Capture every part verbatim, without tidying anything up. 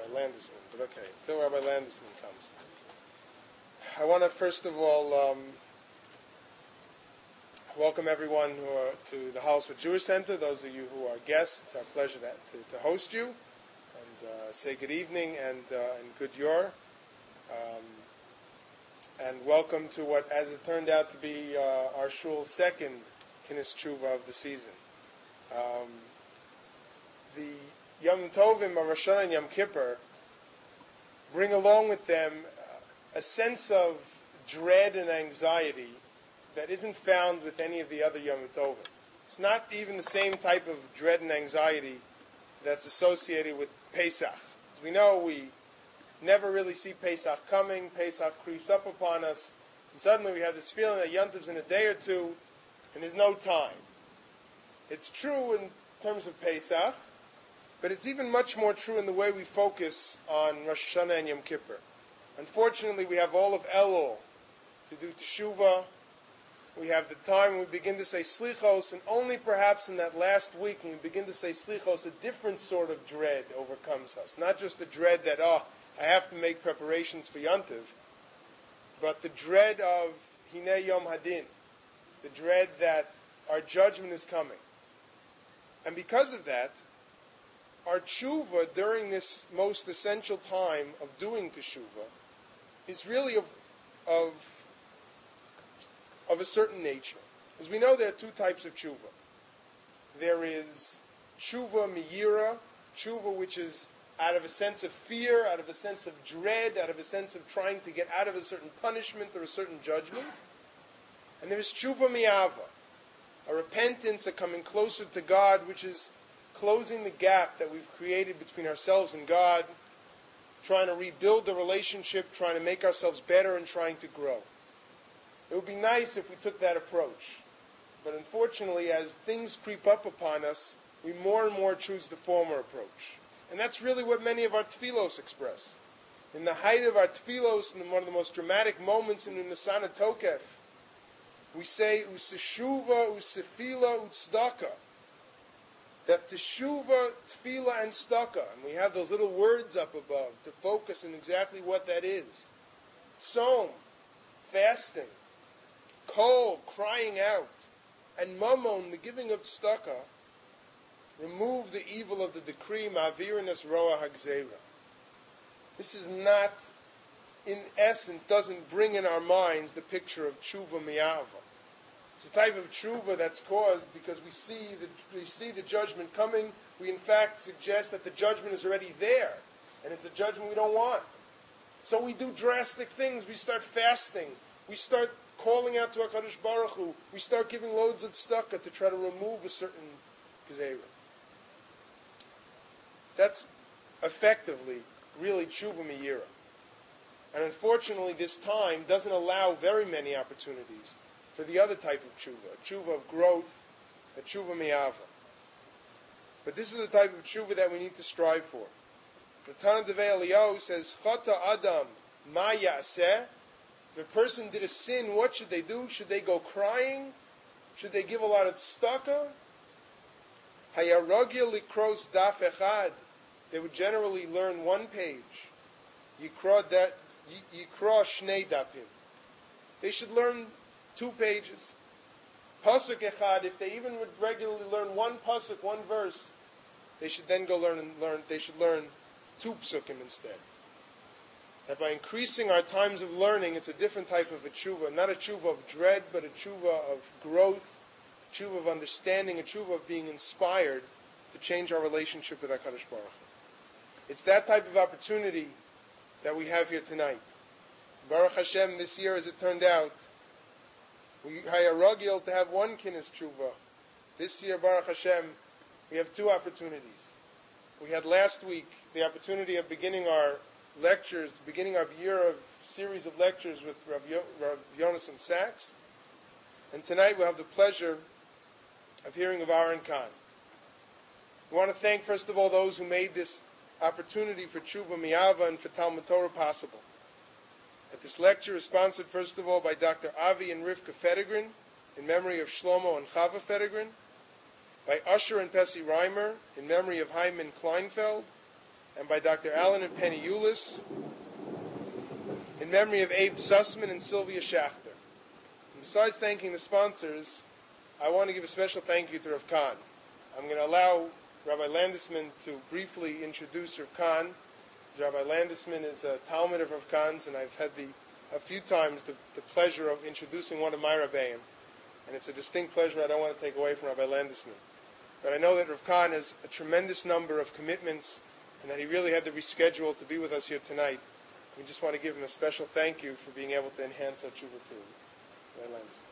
Rabbi Landesman, but okay, until Rabbi Landesman comes. I want to first of all um, welcome everyone who are to the Holliswood Jewish Center. Those of you who are guests, it's our pleasure to, to, to host you and uh, say good evening and, uh, and good yor. Um, and welcome to what, as it turned out to be, uh, our shul's second Kinnis Tshuva of the season. Um, the Yom Tovim of Rosh Hashanah and Yom Kippur bring along with them a sense of dread and anxiety that isn't found with any of the other Yom Tovim. It's not even the same type of dread and anxiety that's associated with Pesach. As we know, we never really see Pesach coming. Pesach creeps up upon us, and suddenly we have this feeling that Yom Tov's in a day or two, and there's no time. It's true in terms of Pesach, but it's even much more true in the way we focus on Rosh Hashanah and Yom Kippur. Unfortunately, we have all of Elul to do Teshuvah. We have the time when we begin to say Slichos, and only perhaps in that last week when we begin to say Slichos, a different sort of dread overcomes us. Not just the dread that, oh, I have to make preparations for Yom Tov, but the dread of Hinei Yom Hadin, the dread that our judgment is coming. And because of that, our tshuva during this most essential time of doing teshuva is really of, of, of a certain nature. As we know, there are two types of tshuva. There is tshuva miyira, tshuva which is out of a sense of fear, out of a sense of dread, out of a sense of trying to get out of a certain punishment or a certain judgment. And there is tshuva miyava, a repentance, a coming closer to God, which is closing the gap that we've created between ourselves and God, trying to rebuild the relationship, trying to make ourselves better, and trying to grow. It would be nice if we took that approach. But unfortunately, as things creep up upon us, we more and more choose the former approach. And that's really what many of our tefillos express. In the height of our tefillos, in one of the most dramatic moments in the Nisana Tokef, we say, Useshuva, Usefila, Utzdaka. That teshuva, tefillah, and staka, and we have those little words up above to focus on exactly what that is. Tzom, fasting, kol, crying out, and mamon, the giving of staka, remove the evil of the decree, ma'avirinas roa hagzera. This is not, in essence, doesn't bring in our minds the picture of tshuva miyava. It's a type of tshuva that's caused because we see the, we see the judgment coming. We, in fact, suggest that the judgment is already there, and it's a judgment we don't want. So we do drastic things. We start fasting. We start calling out to HaKadosh Baruch Hu. We start giving loads of tzedakah to try to remove a certain gezerah. That's effectively really tshuva miyira. And unfortunately, this time doesn't allow very many opportunities for the other type of tshuva, a tshuva of growth, a tshuva miyava. But this is the type of tshuva that we need to strive for. The Tana Devei Eliyahu says, Chata Adam ma ya'aseh. If a person did a sin, what should they do? Should they go crying? Should they give a lot of tzedakah? Hayaragil likros daf echad. They would generally learn one page. Yikra that Yikra shnei dapim. They should learn two pages. Pasuk echad, if they even would regularly learn one pasuk, one verse, they should then go learn and learn. They should learn two psukim instead. That by increasing our times of learning, it's a different type of a tshuva, not a tshuva of dread, but a tshuva of growth, a tshuva of understanding, a tshuva of being inspired to change our relationship with HaKadosh Baruch Hu. It's that type of opportunity that we have here tonight. Baruch Hashem, this year, as it turned out, we hayaragil to have one kinnis tshuva. This year, Baruch Hashem, we have two opportunities. We had last week the opportunity of beginning our lectures, beginning our year of series of lectures with Rav, Yo, Rav Yonason Sachs. And tonight we'll have the pleasure of hearing of Aaron Kahn. We want to thank, first of all, those who made this opportunity for Tshuva Miyava and for Talmud Torah possible. That this lecture is sponsored, first of all, by Doctor Avi and Rivka Fedegrin, in memory of Shlomo and Chava Fedegrin, by Usher and Pessi Reimer, in memory of Hyman Kleinfeld, and by Doctor Alan and Penny Eulis, in memory of Abe Sussman and Sylvia Schachter. And besides thanking the sponsors, I want to give a special thank you to Rav Kahn. I'm going to allow Rabbi Landesman to briefly introduce Rav Kahn. Rabbi Landesman is a Talmud of Rav Kahn's, and I've had the, a few times the, the pleasure of introducing one of my Rabbeim. And it's a distinct pleasure I don't want to take away from Rabbi Landesman. But I know that Rav Kahn has a tremendous number of commitments, and that he really had to reschedule to be with us here tonight. We just want to give him a special thank you for being able to enhance our tshuva period. Rabbi Landesman.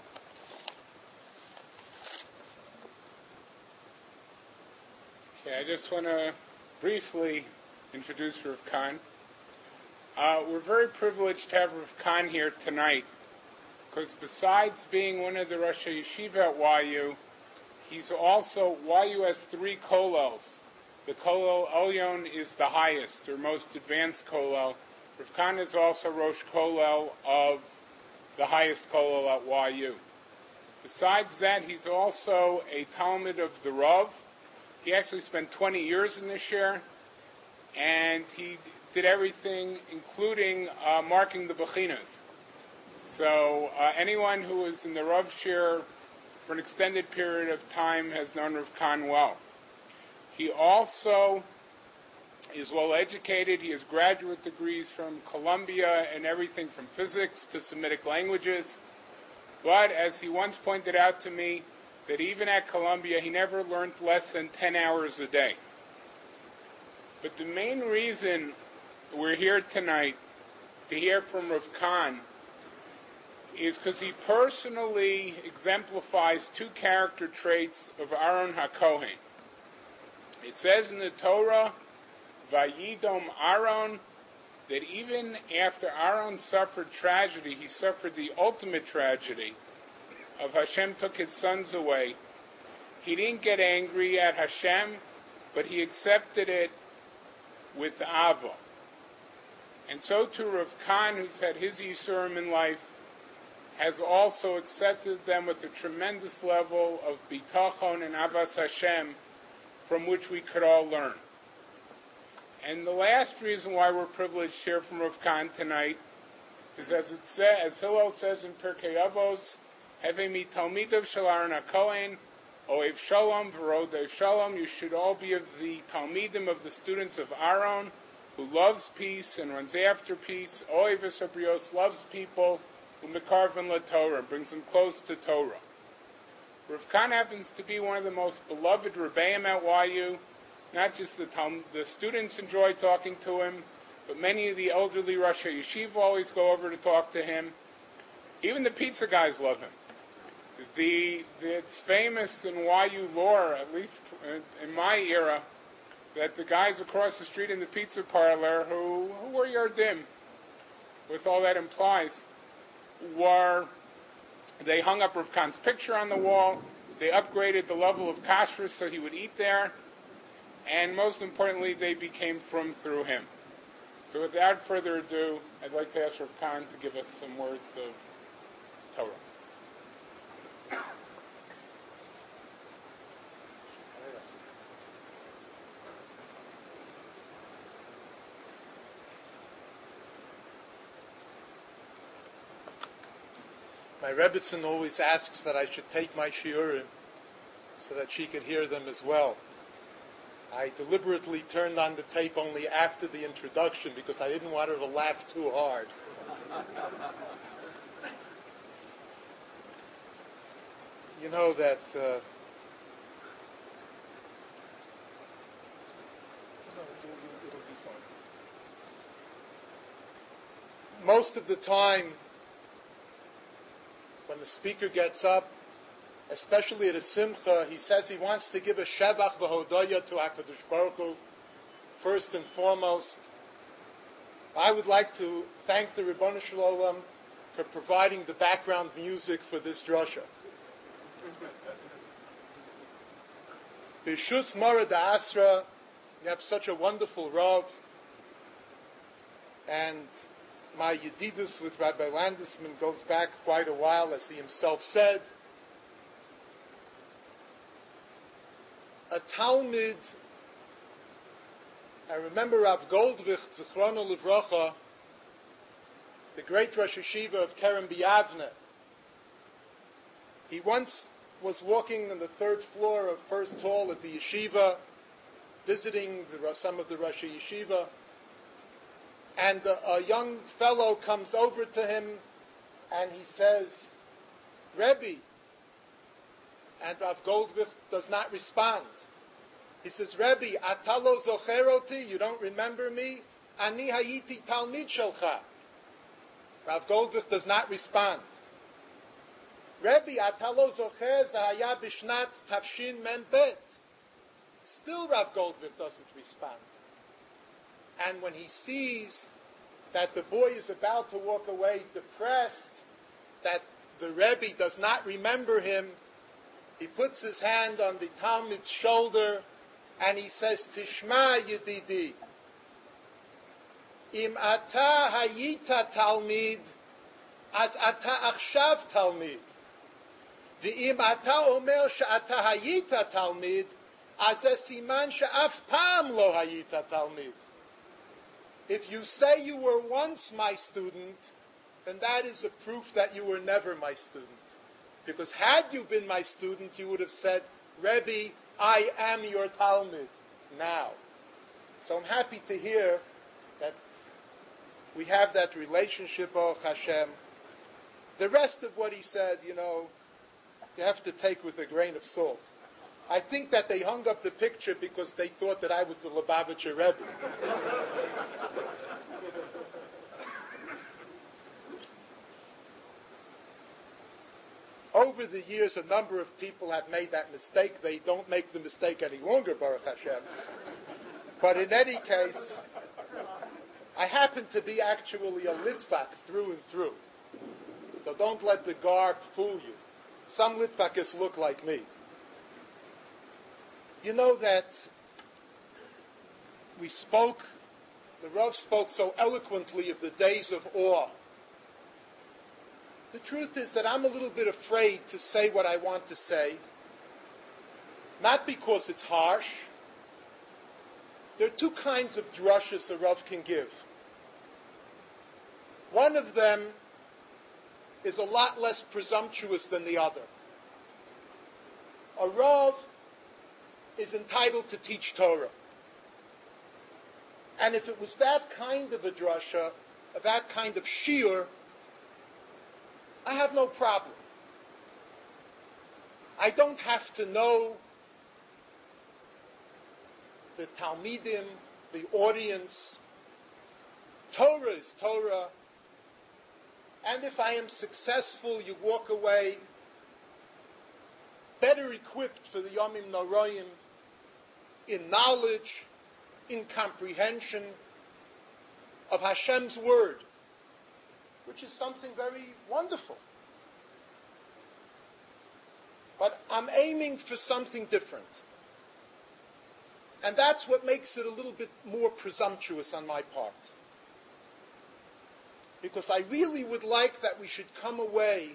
Okay, I just want to briefly introduce Rav Kahn. Uh, we're very privileged to have Rav Kahn here tonight, because besides being one of the Rosh Yeshiva at Y U, he's also, Y U has three kollels. The kollel Elyon is the highest, or most advanced kollel. Rav Kahn is also Rosh Kollel of the highest kollel at Y U. Besides that, he's also a Talmud of the Rav. He actually spent twenty years in this year, and he did everything, including uh, marking the Bechinas. So uh, anyone who was in the Rav Shir for an extended period of time has known Rav Kahn well. He also is well educated. He has graduate degrees from Columbia and everything from physics to Semitic languages. But as he once pointed out to me, that even at Columbia, he never learned less than ten hours a day. But the main reason we're here tonight to hear from Rav Kahn is because he personally exemplifies two character traits of Aaron HaKohen. It says in the Torah, Vayidom Aaron, that even after Aaron suffered tragedy, he suffered the ultimate tragedy of Hashem took his sons away. He didn't get angry at Hashem, but he accepted it with Ava. And so too Rav Kahn, who's had his Yisurim in life, has also accepted them with a tremendous level of bitachon and avas Hashem, from which we could all learn. And the last reason why we're privileged to hear from Rav Kahn tonight is, as it says, as Hillel says in Pirkei Avos, Heve mi talmidav shel Aaron HaKohen, Oev Shalom v'rodev Shalom. You should all be of the talmidim, of the students of Aaron, who loves peace and runs after peace. Oev Esabrios, loves people, who mekarven la Torah, brings them close to Torah. Rav Kahn happens to be one of the most beloved Rebbeim at Y U. Not just the, Talmud, the students enjoy talking to him, but many of the elderly Rosh Yeshiva always go over to talk to him. Even the pizza guys love him. The, the, it's famous in Y U lore, at least in, in my era, that the guys across the street in the pizza parlor who, who were Yardim, with all that implies, were, they hung up Rav Kahn's picture on the wall, they upgraded the level of kashrus so he would eat there, and most importantly, they became frum through him. So without further ado, I'd like to ask Rav Kahn to give us some words of Torah. My Rebbitzin always asks that I should take my shiurim so that she could hear them as well. I deliberately turned on the tape only after the introduction because I didn't want her to laugh too hard. You know that uh, most of the time when the speaker gets up, especially at a simcha, he says he wants to give a shevach v'hodaya to HaKadosh Baruch Hu. First and foremost, I would like to thank the Ribono Shel Olam for providing the background music for this drasha. B'shus Mara Da'asra, you have such a wonderful Rav, and my yedidus with Rabbi Landesman goes back quite a while, as he himself said. A Talmud I remember Rav Goldwich, Zichrono Livrocha, the great Rosh Yeshiva of Kerem B'Yavne. He once was walking on the third floor of First Hall at the yeshiva, visiting the, some of the Rosh Yeshiva, and a, a young fellow comes over to him and he says, Rebbe, and Rav Goldwich does not respond. He says, Rebbe, atalo zocheroti, you don't remember me? Ani hayiti talmid shelcha. Rav Goldwich does not respond. Rebbe, atalo zocher zahaya bishnat tafshin men bet. Still Rav Goldwich doesn't respond. And when he sees that the boy is about to walk away depressed, that the Rebbe does not remember him, he puts his hand on the Talmid's shoulder and he says, Tishma Yedidi, Im ata hayita talmid, as ata achshav talmid. Ve'im ata omer she'ata hayita talmid, as siman she'af pam lo hayita talmid. If you say you were once my student, then that is a proof that you were never my student. Because had you been my student, you would have said, Rebbe, I am your Talmud now. So I'm happy to hear that we have that relationship, Baruch Hashem. The rest of what he said, you know, you have to take with a grain of salt. I think that they hung up the picture because they thought that I was the Lubavitcher Rebbe. Over the years, a number of people have made that mistake. They don't make the mistake any longer, Baruch Hashem. But in any case, I happen to be actually a Litvak through and through. So don't let the garb fool you. Some Litvakis look like me. You know that we spoke, the Rav spoke so eloquently of the days of awe. The truth is that I'm a little bit afraid to say what I want to say, not because it's harsh. There are two kinds of drushes a Rav can give. One of them is a lot less presumptuous than the other. A Rav is entitled to teach Torah. And if it was that kind of a drasha, that kind of shiur, I have no problem. I don't have to know the Talmidim, the audience. Torah is Torah. And if I am successful, you walk away better equipped for the Yomim Noroyim in knowledge, in comprehension of Hashem's word, which is something very wonderful. But I'm aiming for something different. And that's what makes it a little bit more presumptuous on my part. Because I really would like that we should come away,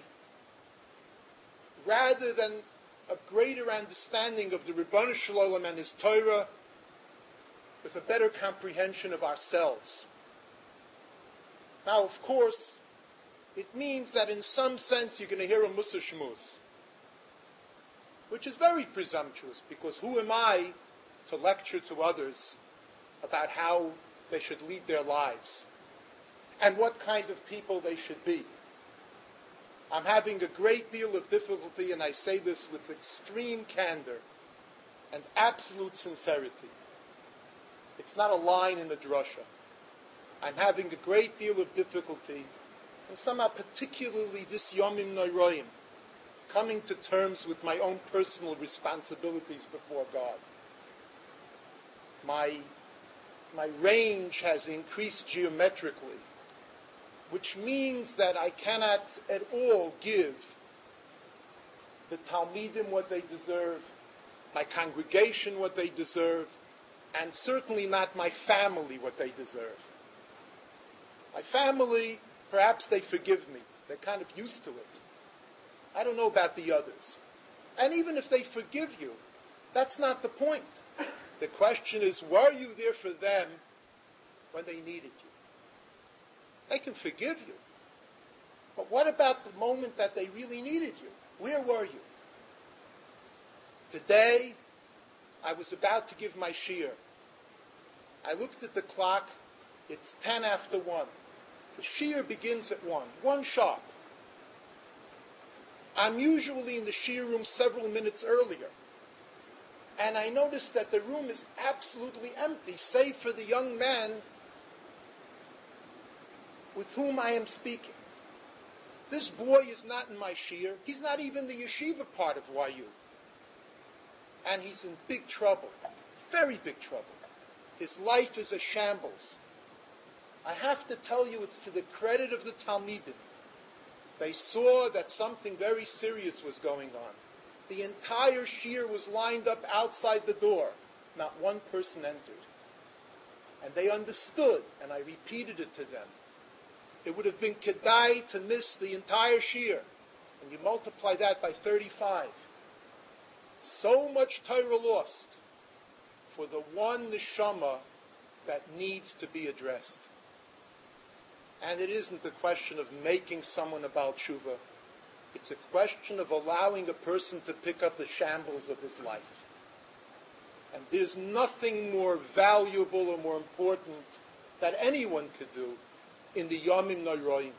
rather than a greater understanding of the Ribono Shel Olam and his Torah, with a better comprehension of ourselves. Now, of course, it means that in some sense you're going to hear a Mussar Shmuz, which is very presumptuous, because who am I to lecture to others about how they should lead their lives and what kind of people they should be? I'm having a great deal of difficulty, and I say this with extreme candor and absolute sincerity. It's not a line in a drasha. I'm having a great deal of difficulty, and somehow particularly this Yomim Noroyim, coming to terms with my own personal responsibilities before God. My, my range has increased geometrically, which means that I cannot at all give the Talmidim what they deserve, my congregation what they deserve, and certainly not my family what they deserve. My family, perhaps they forgive me. They're kind of used to it. I don't know about the others. And even if they forgive you, that's not the point. The question is, were you there for them when they needed you? They can forgive you. But what about the moment that they really needed you? Where were you? Today, I was about to give my shiur. I looked at the clock. It's ten after one. The shiur begins at one, one sharp. I'm usually in the shiur room several minutes earlier. And I noticed that the room is absolutely empty, save for the young man with whom I am speaking. This boy is not in my shiur. He's not even the yeshiva part of Y U. And he's in big trouble, very big trouble. His life is a shambles. I have to tell you, it's to the credit of the Talmidim. They saw that something very serious was going on. The entire shiur was lined up outside the door. Not one person entered. And they understood, and I repeated it to them. It would have been kedai to miss the entire shiur. And you multiply that by thirty-five. So much Torah lost for the one neshama that needs to be addressed. And it isn't a question of making someone a Baal Tshuva. It's a question of allowing a person to pick up the shambles of his life. And there's nothing more valuable or more important that anyone could do in the Yomim Noroim.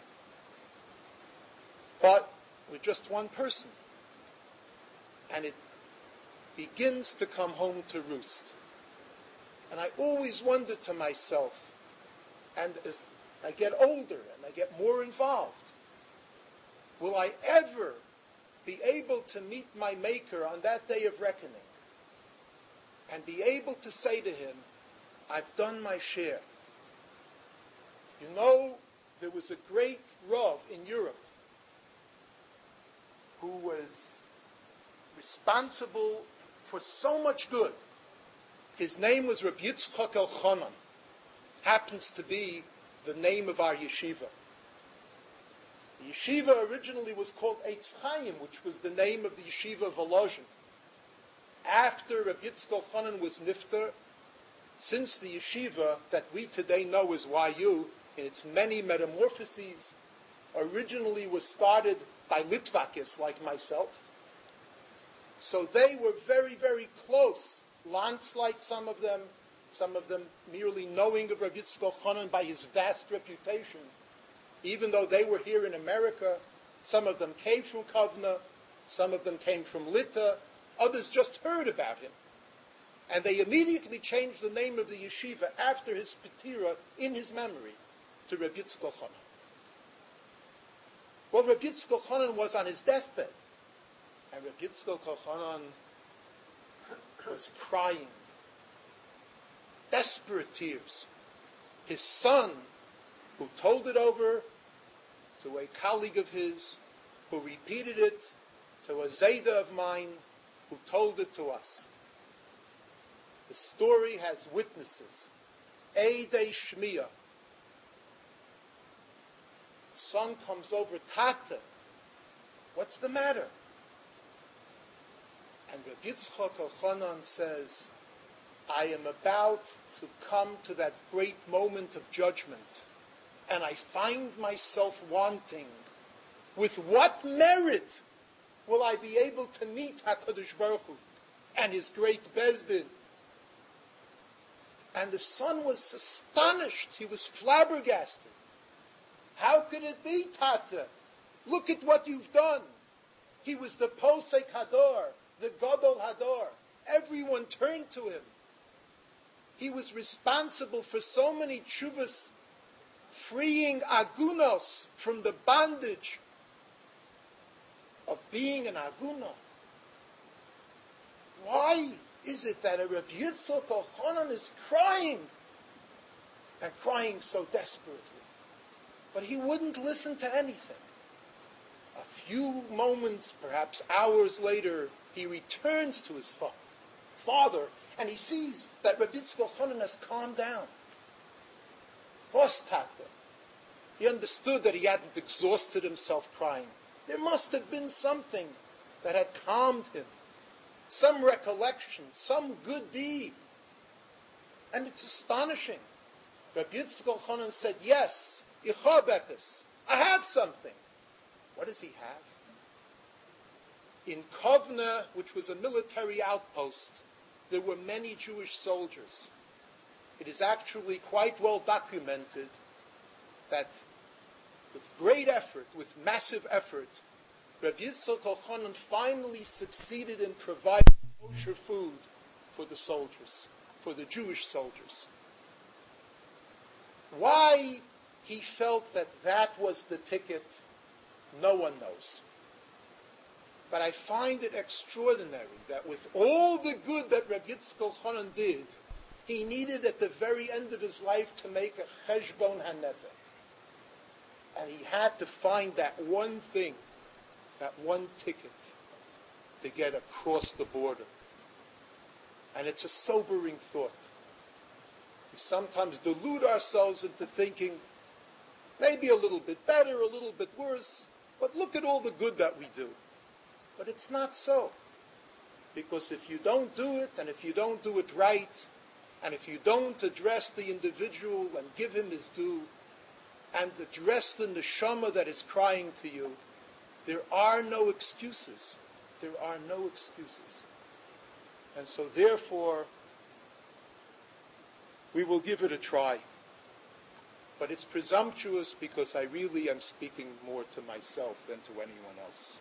But with just one person. And it begins to come home to roost. And I always wonder to myself, and as I get older and I get more involved, will I ever be able to meet my Maker on that day of reckoning and be able to say to him, I've done my share? You know, there was a great Rav in Europe who was responsible for so much good. His name was Rabbi Yitzchak Elchanan. Happens to be the name of our yeshiva. The yeshiva originally was called Eitz Chaim, which was the name of the yeshiva of Volozhin. After Rabbi Yitzchak Elchanan was nifter, since the yeshiva that we today know as Y U, in its many metamorphoses, originally was started by Litvakis like myself. So they were very, very close. Landslide, some of them, some of them merely knowing of Rabbi Yitzchak Elchanan by his vast reputation. Even though they were here in America, some of them came from Kovna, some of them came from Lita, others just heard about him. And they immediately changed the name of the yeshiva after his petira in his memory to Rabbi Yitzchak Elchanan. Well, Rabbi Yitzchak Elchanan was on his deathbed. And Rabbi Yitzchak Elchanan was crying, desperate tears. His son, who told it over to a colleague of his, who repeated it to a Zayda of mine, who told it to us. The story has witnesses. Eidei Shmiya. The son comes over, Tata, what's the matter? And Rabbi Yitzchak Elchanan says, I am about to come to that great moment of judgment, and I find myself wanting, with what merit will I be able to meet HaKadosh Baruch Hu and his great Bezdin? And the son was astonished. He was flabbergasted. How could it be, Tata? Look at what you've done. He was the Posek Hador, the Gadol Hador. Everyone turned to him. He was responsible for so many tshuvas, freeing agunos from the bondage of being an aguna. Why is it that a Rabbi Yitzchak Elchanan is crying, and crying so desperately? But he wouldn't listen to anything. A few moments, perhaps hours later, he returns to his fa- father, and he sees that Rabbi Yitzchak Elchanan has calmed down. Tata. He understood that he hadn't exhausted himself crying. There must have been something that had calmed him. Some recollection, some good deed And it's astonishing. Rabbi Yitzchak Elchanan said, yes, Ichabekes, I have something. What does he have? In Kovna, which was a military outpost, there were many Jewish soldiers. It is actually quite well documented that with great effort, with massive effort, Rabbi Yitzchak Elchanan finally succeeded in providing kosher food for the soldiers, for the Jewish soldiers. Why he felt that that was the ticket, no one knows. But I find it extraordinary that with all the good that Rabbi Yitzchak Elchanan did, he needed at the very end of his life to make a cheshbon hanefeh. And he had to find that one thing, that one ticket, to get across the border. And it's a sobering thought. We sometimes delude ourselves into thinking maybe a little bit better, a little bit worse, but look at all the good that we do. But it's not so. Because if you don't do it, and if you don't do it right, and if you don't address the individual and give him his due, and address the neshama that is crying to you, there are no excuses. There are no excuses. And so therefore, we will give it a try. But it's presumptuous because I really am speaking more to myself than to anyone else.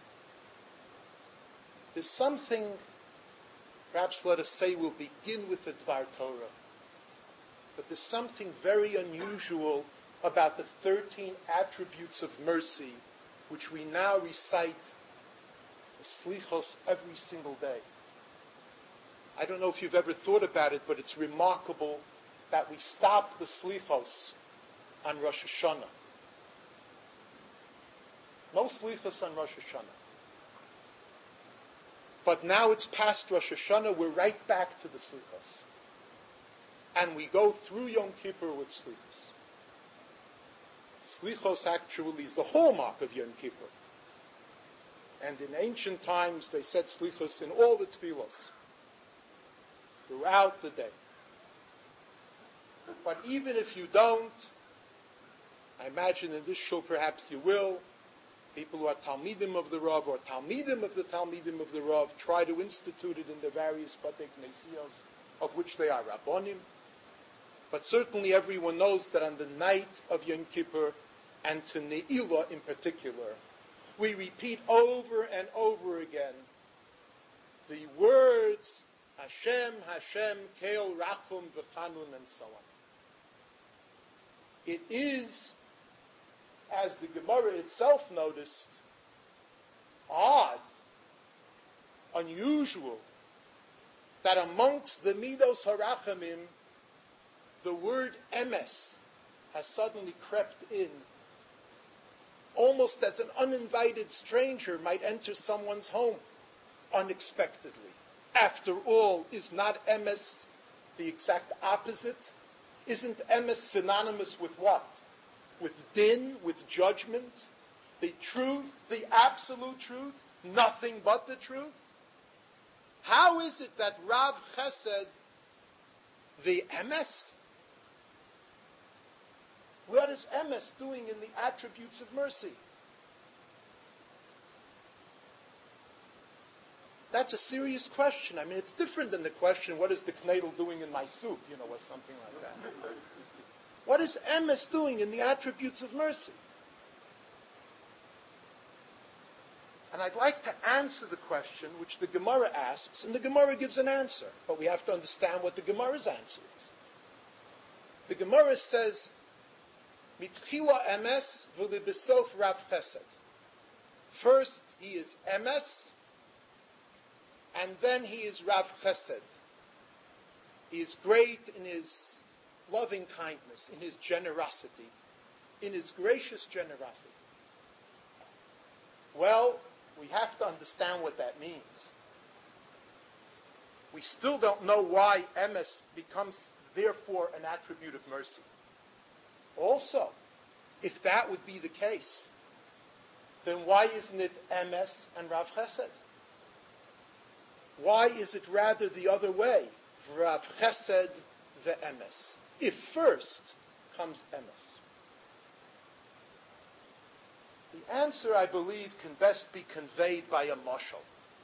There's something, perhaps let us say we'll begin with the Dvar Torah, but there's something very unusual about the thirteen attributes of mercy which we now recite the slichos every single day. I don't know if you've ever thought about it, but it's remarkable that we stop the slichos on Rosh Hashanah. No slichos on Rosh Hashanah. But now it's past Rosh Hashanah, we're right back to the slichos. And we go through Yom Kippur with slichos. Slichos actually is the hallmark of Yom Kippur. And in ancient times, they said slichos in all the tefillos, throughout the day. But even if you don't, I imagine in this show perhaps you will, people who are Talmidim of the Rav or Talmidim of the Talmidim of the Rav try to institute it in the various Batei Knesios, of which they are Rabbonim. But certainly everyone knows that on the night of Yom Kippur, and to Ne'ilah in particular, we repeat over and over again the words Hashem, Hashem, Keil, Rachum, V'chanun, and so on. It is, as the Gemara itself noticed, odd, unusual, that amongst the Midos HaRachamim, the word emes has suddenly crept in, almost as an uninvited stranger might enter someone's home unexpectedly. After all, is not emes the exact opposite? Isn't emes synonymous with what? With din, with judgment, the truth, the absolute truth, nothing but the truth? How is it that Rav Chesed, the emes? What is emes doing in the attributes of mercy? That's a serious question. I mean, it's different than the question, what is the knedel doing in my soup, you know, or something like that. What is emes doing in the attributes of mercy? And I'd like to answer the question which the Gemara asks, and the Gemara gives an answer, but we have to understand what the Gemara's answer is. The Gemara says, Mitchila emes v'libesof Rav Chesed. First, he is emes, and then he is Rav Chesed. He is great in his loving kindness, in his generosity, in his gracious generosity. Well, we have to understand what that means. We still don't know why emes becomes, therefore, an attribute of mercy. Also, if that would be the case, then why isn't it emes and Rav Chesed? Why is it rather the other way? Rav Chesed ve'emes. If first comes emes. The answer, I believe, can best be conveyed by a mashal.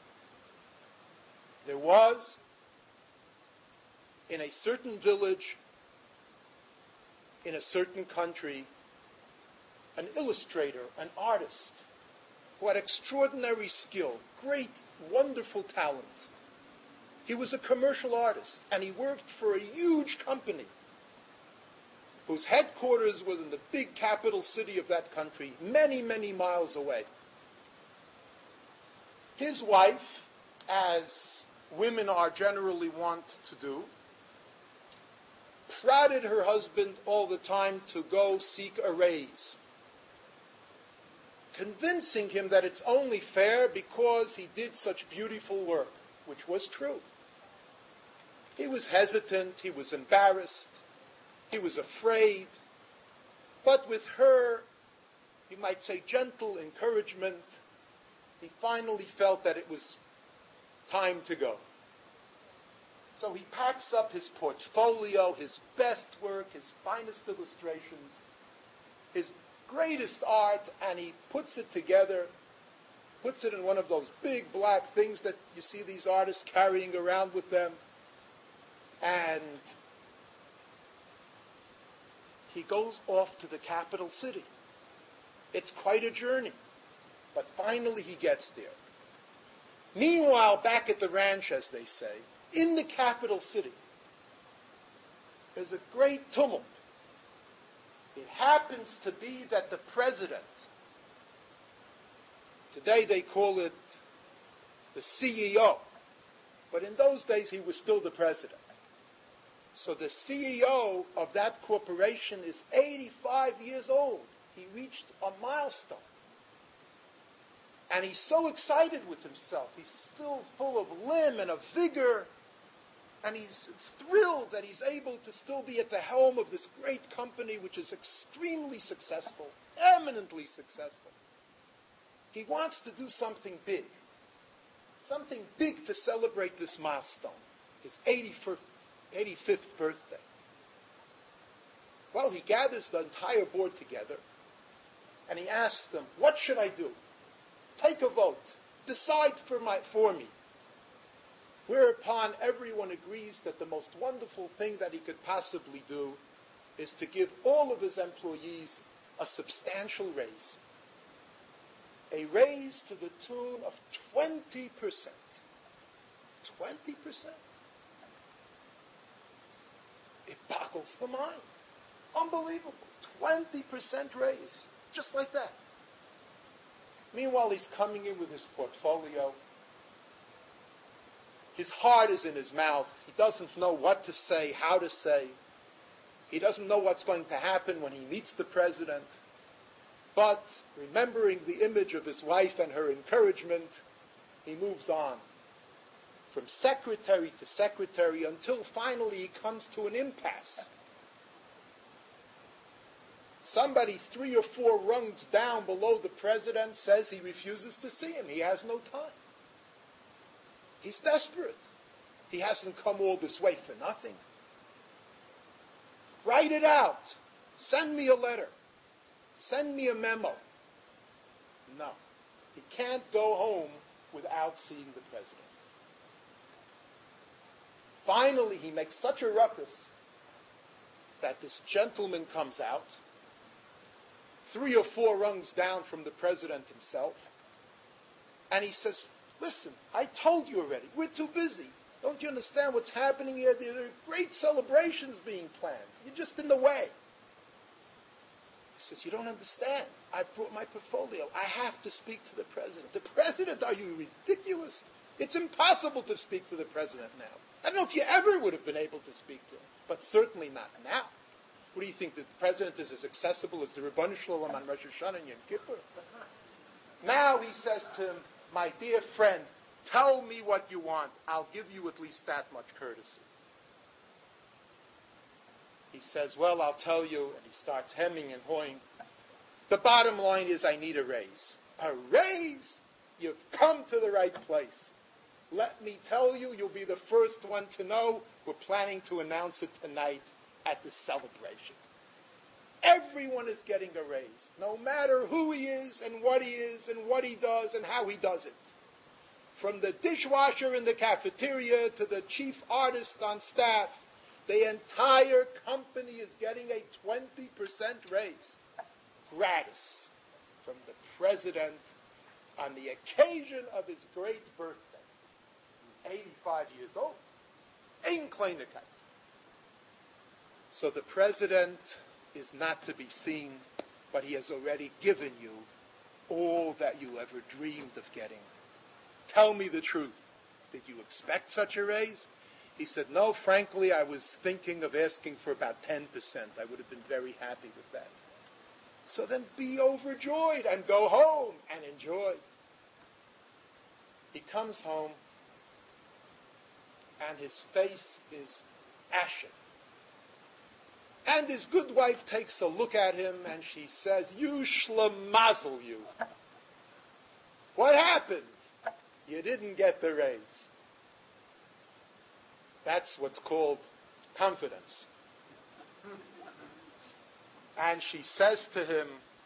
There was, in a certain village, in a certain country, an illustrator, an artist, who had extraordinary skill, great, wonderful talent. He was a commercial artist, and he worked for a huge company whose headquarters was in the big capital city of that country, many, many miles away. His wife, as women are generally wont to do, prodded her husband all the time to go seek a raise, convincing him that it's only fair because he did such beautiful work, which was true. He was hesitant, he was embarrassed, he was afraid, but with her, you might say, gentle encouragement, he finally felt that it was time to go. So he packs up his portfolio, his best work, his finest illustrations, his greatest art, and he puts it together, puts it in one of those big black things that you see these artists carrying around with them, and he goes off to the capital city. It's quite a journey, but finally he gets there. Meanwhile, back at the ranch, as they say, in the capital city, there's a great tumult. It happens to be that the president, today they call it the C E O, but in those days he was still the president. So the C E O of that corporation is eighty-five years old. He reached a milestone. And he's so excited with himself. He's still full of limb and of vigor. And he's thrilled that he's able to still be at the helm of this great company, which is extremely successful, eminently successful. He wants to do something big. Something big to celebrate this milestone, his eighty-fifth birthday. Well, he gathers the entire board together, and he asks them, what should I do? Take a vote. Decide for, my, for me. Whereupon everyone agrees that the most wonderful thing that he could possibly do is to give all of his employees a substantial raise. A raise to the tune of twenty percent. twenty percent. It boggles the mind. Unbelievable. twenty percent raise. Just like that. Meanwhile, he's coming in with his portfolio. His heart is in his mouth. He doesn't know what to say, how to say. He doesn't know what's going to happen when he meets the president. But remembering the image of his wife and her encouragement, he moves on from secretary to secretary until finally he comes to an impasse. Somebody three or four rungs down below the president says he refuses to see him. He has no time. He's desperate. He hasn't come all this way for nothing. Write it out. Send me a letter. Send me a memo. No. He can't go home without seeing the president. Finally, he makes such a ruckus that this gentleman comes out, three or four rungs down from the president himself, and he says, listen, I told you already, we're too busy. Don't you understand what's happening here? There are great celebrations being planned. You're just in the way. He says, you don't understand. I brought my portfolio. I have to speak to the president. The president? Are you ridiculous? It's impossible to speak to the president now. I don't know if you ever would have been able to speak to him, but certainly not now. What do you think, that the president is as accessible as the Rebbeinu Shalom on Rosh Hashanah and Yom Kippur? Now he says to him, my dear friend, tell me what you want. I'll give you at least that much courtesy. He says, well, I'll tell you, and he starts hemming and hawing. The bottom line is I need a raise. A raise? You've come to the right place. Let me tell you, you'll be the first one to know. We're planning to announce it tonight at the celebration. Everyone is getting a raise, no matter who he is and what he is and what he does and how he does it. From the dishwasher in the cafeteria to the chief artist on staff, the entire company is getting a twenty percent raise, gratis, from the president on the occasion of his great birthday, eighty-five years old. Ein Kleinigkeit. So the president is not to be seen, but he has already given you all that you ever dreamed of getting. Tell me the truth. Did you expect such a raise? He said, no, frankly, I was thinking of asking for about ten percent. I would have been very happy with that. So then be overjoyed and go home and enjoy. He comes home and his face is ashen. And his good wife takes a look at him and she says, you shlemazel, you. What happened? You didn't get the raise. That's what's called confidence. And she says to him,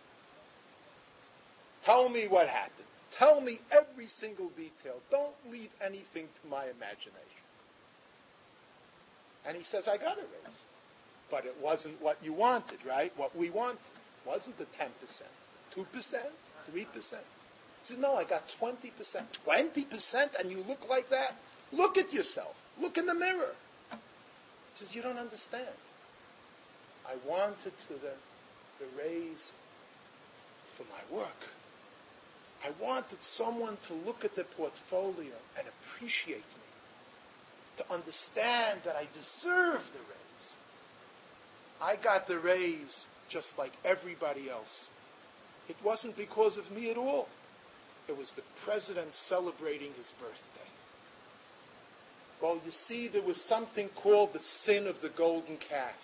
tell me what happened. Tell me every single detail. Don't leave anything to my imagination. And he says, I got a raise. But it wasn't what you wanted, right? What we wanted. It wasn't the ten percent. two percent? three percent? He said, no, I got twenty percent. twenty percent and you look like that? Look at yourself. Look in the mirror. He says, you don't understand. I wanted to the, the raise for my work. I wanted someone to look at the portfolio and appreciate me, to understand that I deserve the raise. I got the raise just like everybody else. It wasn't because of me at all. It was the president celebrating his birthday. Well, you see, there was something called the sin of the golden calf.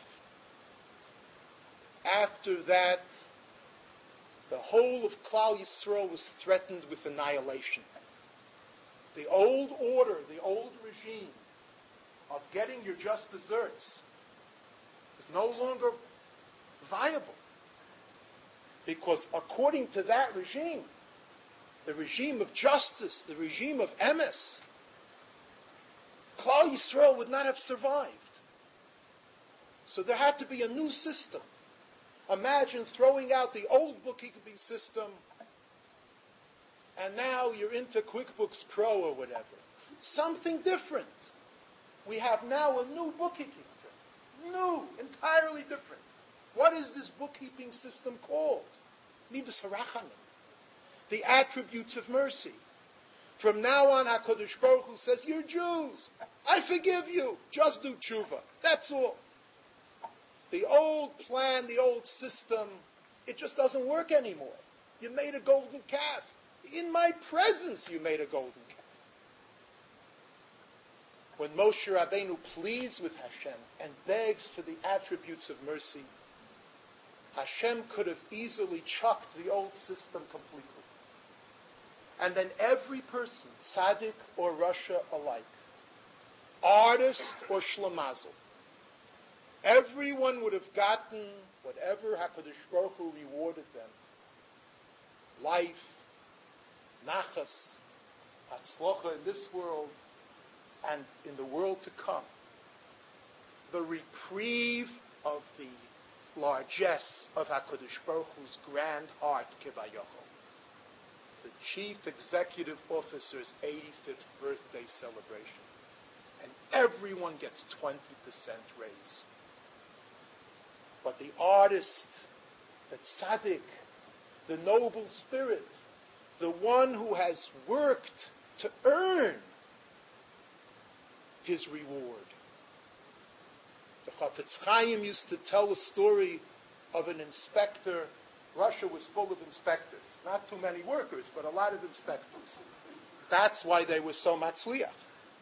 After that, the whole of Klal Yisrael was threatened with annihilation. The old order, the old regime of getting your just desserts is no longer viable. Because according to that regime, the regime of justice, the regime of emes, Klal Yisrael would not have survived. So there had to be a new system. Imagine throwing out the old bookkeeping system and now you're into QuickBooks Pro or whatever. Something different. We have now a new bookkeeping system. New, entirely different. What is this bookkeeping system called? Midas HaRachamim. The attributes of mercy. From now on, HaKadosh Baruch Hu says, you're Jews. I forgive you. Just do tshuva. That's all. The old plan, the old system, it just doesn't work anymore. You made a golden calf. In my presence, you made a golden calf. When Moshe Rabbeinu pleads with Hashem and begs for the attributes of mercy, Hashem could have easily chucked the old system completely. And then every person, tzaddik or rasha alike, artist or shlemazel, everyone would have gotten whatever HaKadosh Baruch Hu rewarded them. Life, nachas, hatzlocha in this world, and in the world to come. The reprieve of the largesse of HaKadosh Baruch Hu's grand heart, Kevayochel. The chief executive officer's eighty-fifth birthday celebration. And everyone gets twenty percent raise. But the artist, the tzaddik, the noble spirit, the one who has worked to earn his reward. The Chafetz Chaim used to tell a story of an inspector. Russia was full of inspectors. Not too many workers, but a lot of inspectors. That's why they were so matzliach.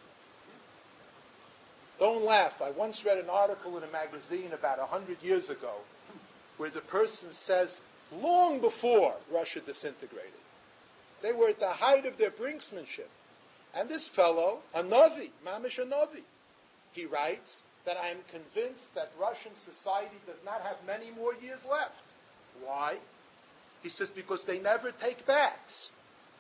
Don't laugh. I once read an article in a magazine about a hundred years ago where the person says, long before Russia disintegrated, they were at the height of their brinksmanship, And this fellow, a Novi, Mamish a Novi, he writes that I am convinced that Russian society does not have many more years left. Why? He says, because they never take baths.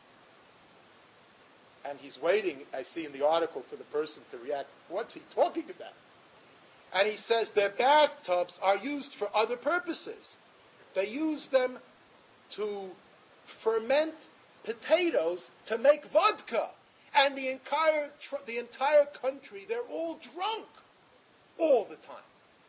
And he's waiting, I see in the article, for the person to react. What's he talking about? And he says their bathtubs are used for other purposes. They use them to ferment potatoes to make vodka. And the entire, the entire country, they're all drunk all the time.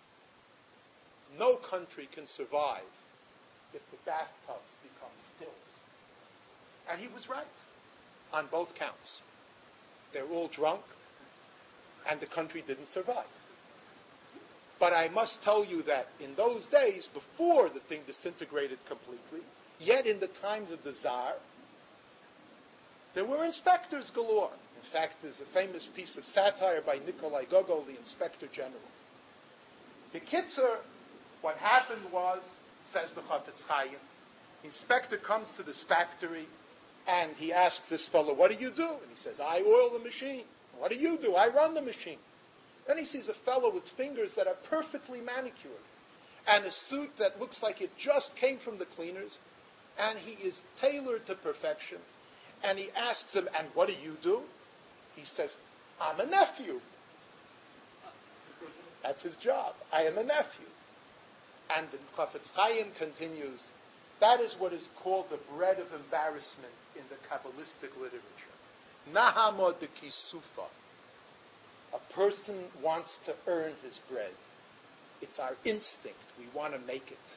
No country can survive if the bathtubs become stills. And he was right on both counts. They're all drunk, and the country didn't survive. But I must tell you that in those days, before the thing disintegrated completely, yet in the times of the Tsar, there were inspectors galore. In fact, there's a famous piece of satire by Nikolai Gogol, the Inspector General. The Kitzer, what happened was, says the Chafetz Chaim, the inspector comes to this factory, and he asks this fellow, what do you do? And he says, I oil the machine. What do you do? I run the machine. Then he sees a fellow with fingers that are perfectly manicured, and a suit that looks like it just came from the cleaners, and he is tailored to perfection. And he asks him, and what do you do? He says, I'm a nephew. That's his job. I am a nephew. And the Chafetz Chaim continues, that is what is called the bread of embarrassment in the Kabbalistic literature. Nahama de kisufa. A person wants to earn his bread. It's our instinct. We want to make it.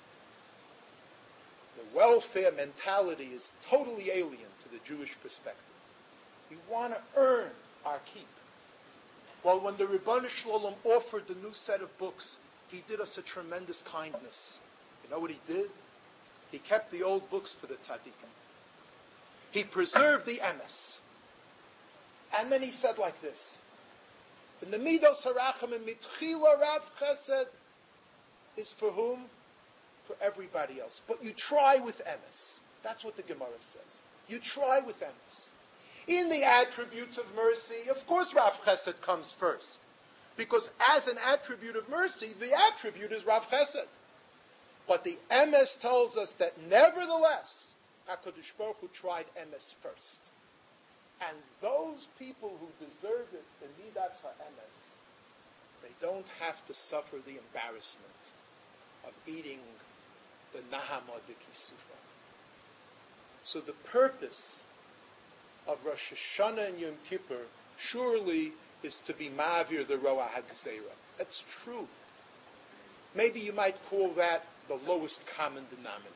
The welfare mentality is totally alien to the Jewish perspective. We want to earn our keep. Well, when the Ribbon Shalom offered the new set of books, he did us a tremendous kindness. You know what he did? He kept the old books for the tzaddikim. He preserved the emes. And then he said like this, in the Midos HaRachamim, Mitchila Rav Chesed is for whom? For everybody else. But you try with emes. That's what the Gemara says. You try with emes. In the attributes of mercy, of course Rav Chesed comes first. Because as an attribute of mercy, the attribute is Rav Chesed. But the emes tells us that nevertheless, HaKadosh Baruch Hu tried emes first. And those people who deserve it, the Midas HaEmes, they don't have to suffer the embarrassment of eating the Nahama de Kisufa. So the purpose of Rosh Hashanah and Yom Kippur surely is to be Ma'avir the Roa HaGzeira. That's true. Maybe you might call that the lowest common denominator.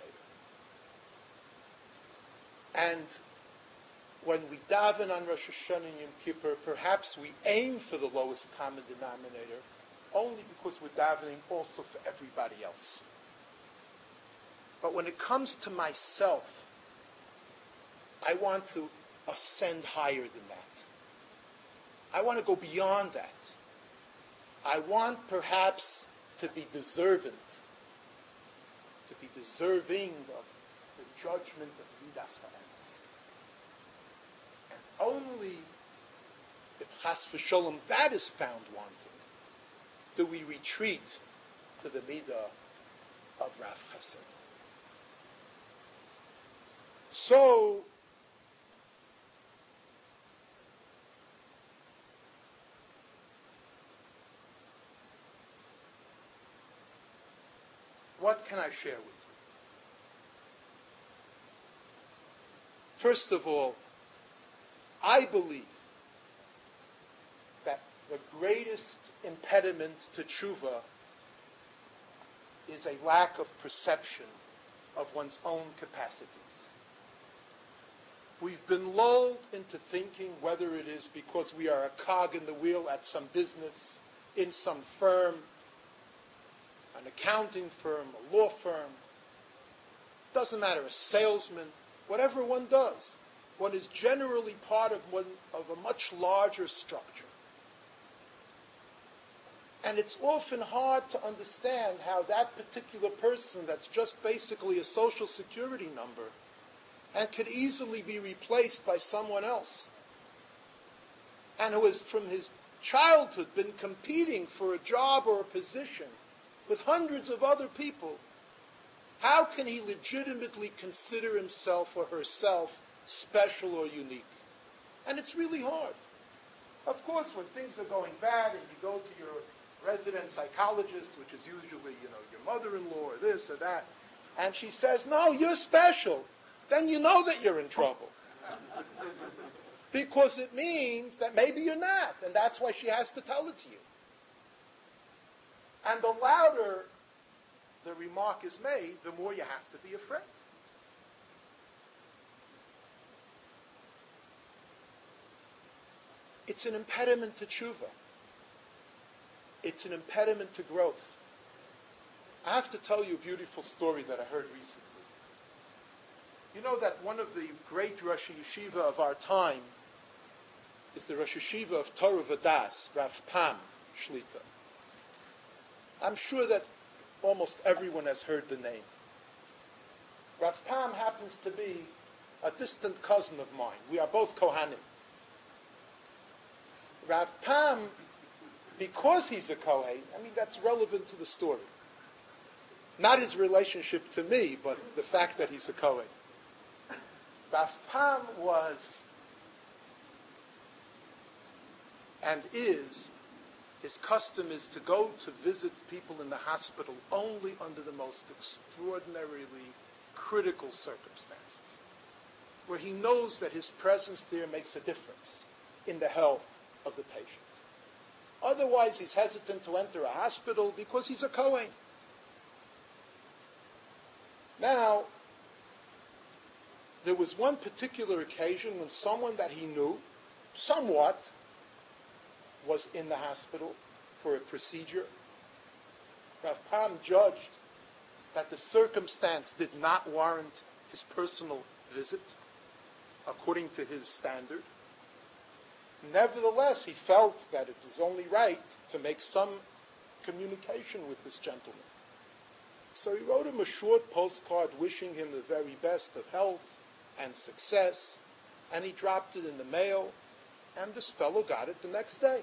And when we daven on Rosh Hashanah and Yom Kippur, perhaps we aim for the lowest common denominator only because we're davening also for everybody else. But when it comes to myself, I want to ascend higher than that. I want to go beyond that. I want perhaps to be deserving, to be deserving of the judgment of Midas HaEmes. And only if Chas v'Sholom that is found wanting, do we retreat to the Midah of Rav Chesed. So, what can I share with you? First of all, I believe that the greatest impediment to tshuva is a lack of perception of one's own capacities. We've been lulled into thinking, whether it is because we are a cog in the wheel at some business, in some firm, an accounting firm, a law firm, doesn't matter, a salesman, whatever one does, one is generally part of one of a much larger structure. And it's often hard to understand how that particular person that's just basically a social security number and could easily be replaced by someone else, and who has from his childhood been competing for a job or a position with hundreds of other people, how can he legitimately consider himself or herself special or unique? And it's really hard. Of course, when things are going bad and you go to your resident psychologist, which is usually, you know, your mother-in-law or this or that, and she says, no, you're special, then you know that you're in trouble. Because it means that maybe you're not, and that's why she has to tell it to you. And the louder the remark is made, the more you have to be afraid. It's an impediment to tshuva. It's an impediment to growth. I have to tell you a beautiful story that I heard recently. You know that one of the great Rosh Yeshiva of our time is the Rosh Yeshiva of Torah Vadas, Rav Pam Shlita. I'm sure that almost everyone has heard the name. Rav Pam happens to be a distant cousin of mine. We are both Kohanim. Rav Pam, because he's a Kohen, I mean, that's relevant to the story. Not his relationship to me, but the fact that he's a Kohen. Rav Pam was and is, his custom is to go to visit people in the hospital only under the most extraordinarily critical circumstances, where he knows that his presence there makes a difference in the health of the patient. Otherwise, he's hesitant to enter a hospital because he's a Kohen. Now, there was one particular occasion when someone that he knew, somewhat, was in the hospital for a procedure. Rav Pam judged that the circumstance did not warrant his personal visit, according to his standard. Nevertheless, he felt that it was only right to make some communication with this gentleman. So he wrote him a short postcard wishing him the very best of health and success, and he dropped it in the mail, and this fellow got it the next day.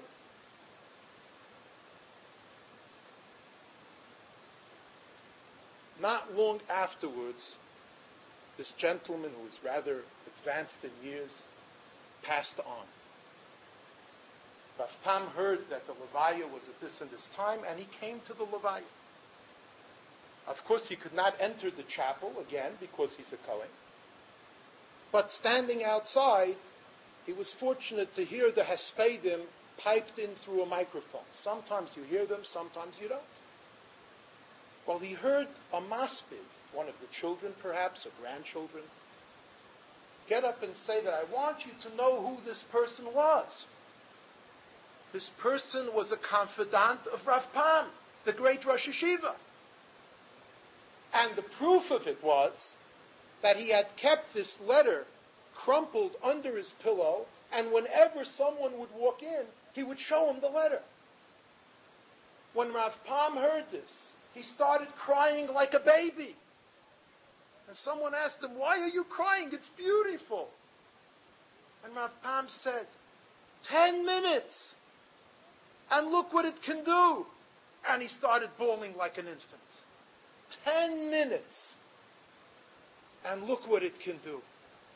Not long afterwards, this gentleman, who was rather advanced in years, passed on. Rav Pam heard that the Levaya was at this and this time, and he came to the Levaya. Of course, he could not enter the chapel again because he's a Kohen. But standing outside, he was fortunate to hear the Hespedim piped in through a microphone. Sometimes you hear them, sometimes you don't. Well, he heard a maspid, one of the children perhaps, or grandchildren, get up and say that I want you to know who this person was. This person was a confidant of Rav Pam, the great Rosh Yeshiva. And the proof of it was that he had kept this letter crumpled under his pillow, and whenever someone would walk in, he would show him the letter. When Rav Pam heard this, he started crying like a baby. And someone asked him, why are you crying? It's beautiful. And Rav Pam said, ten minutes, and look what it can do. And he started bawling like an infant. Ten minutes, and look what it can do.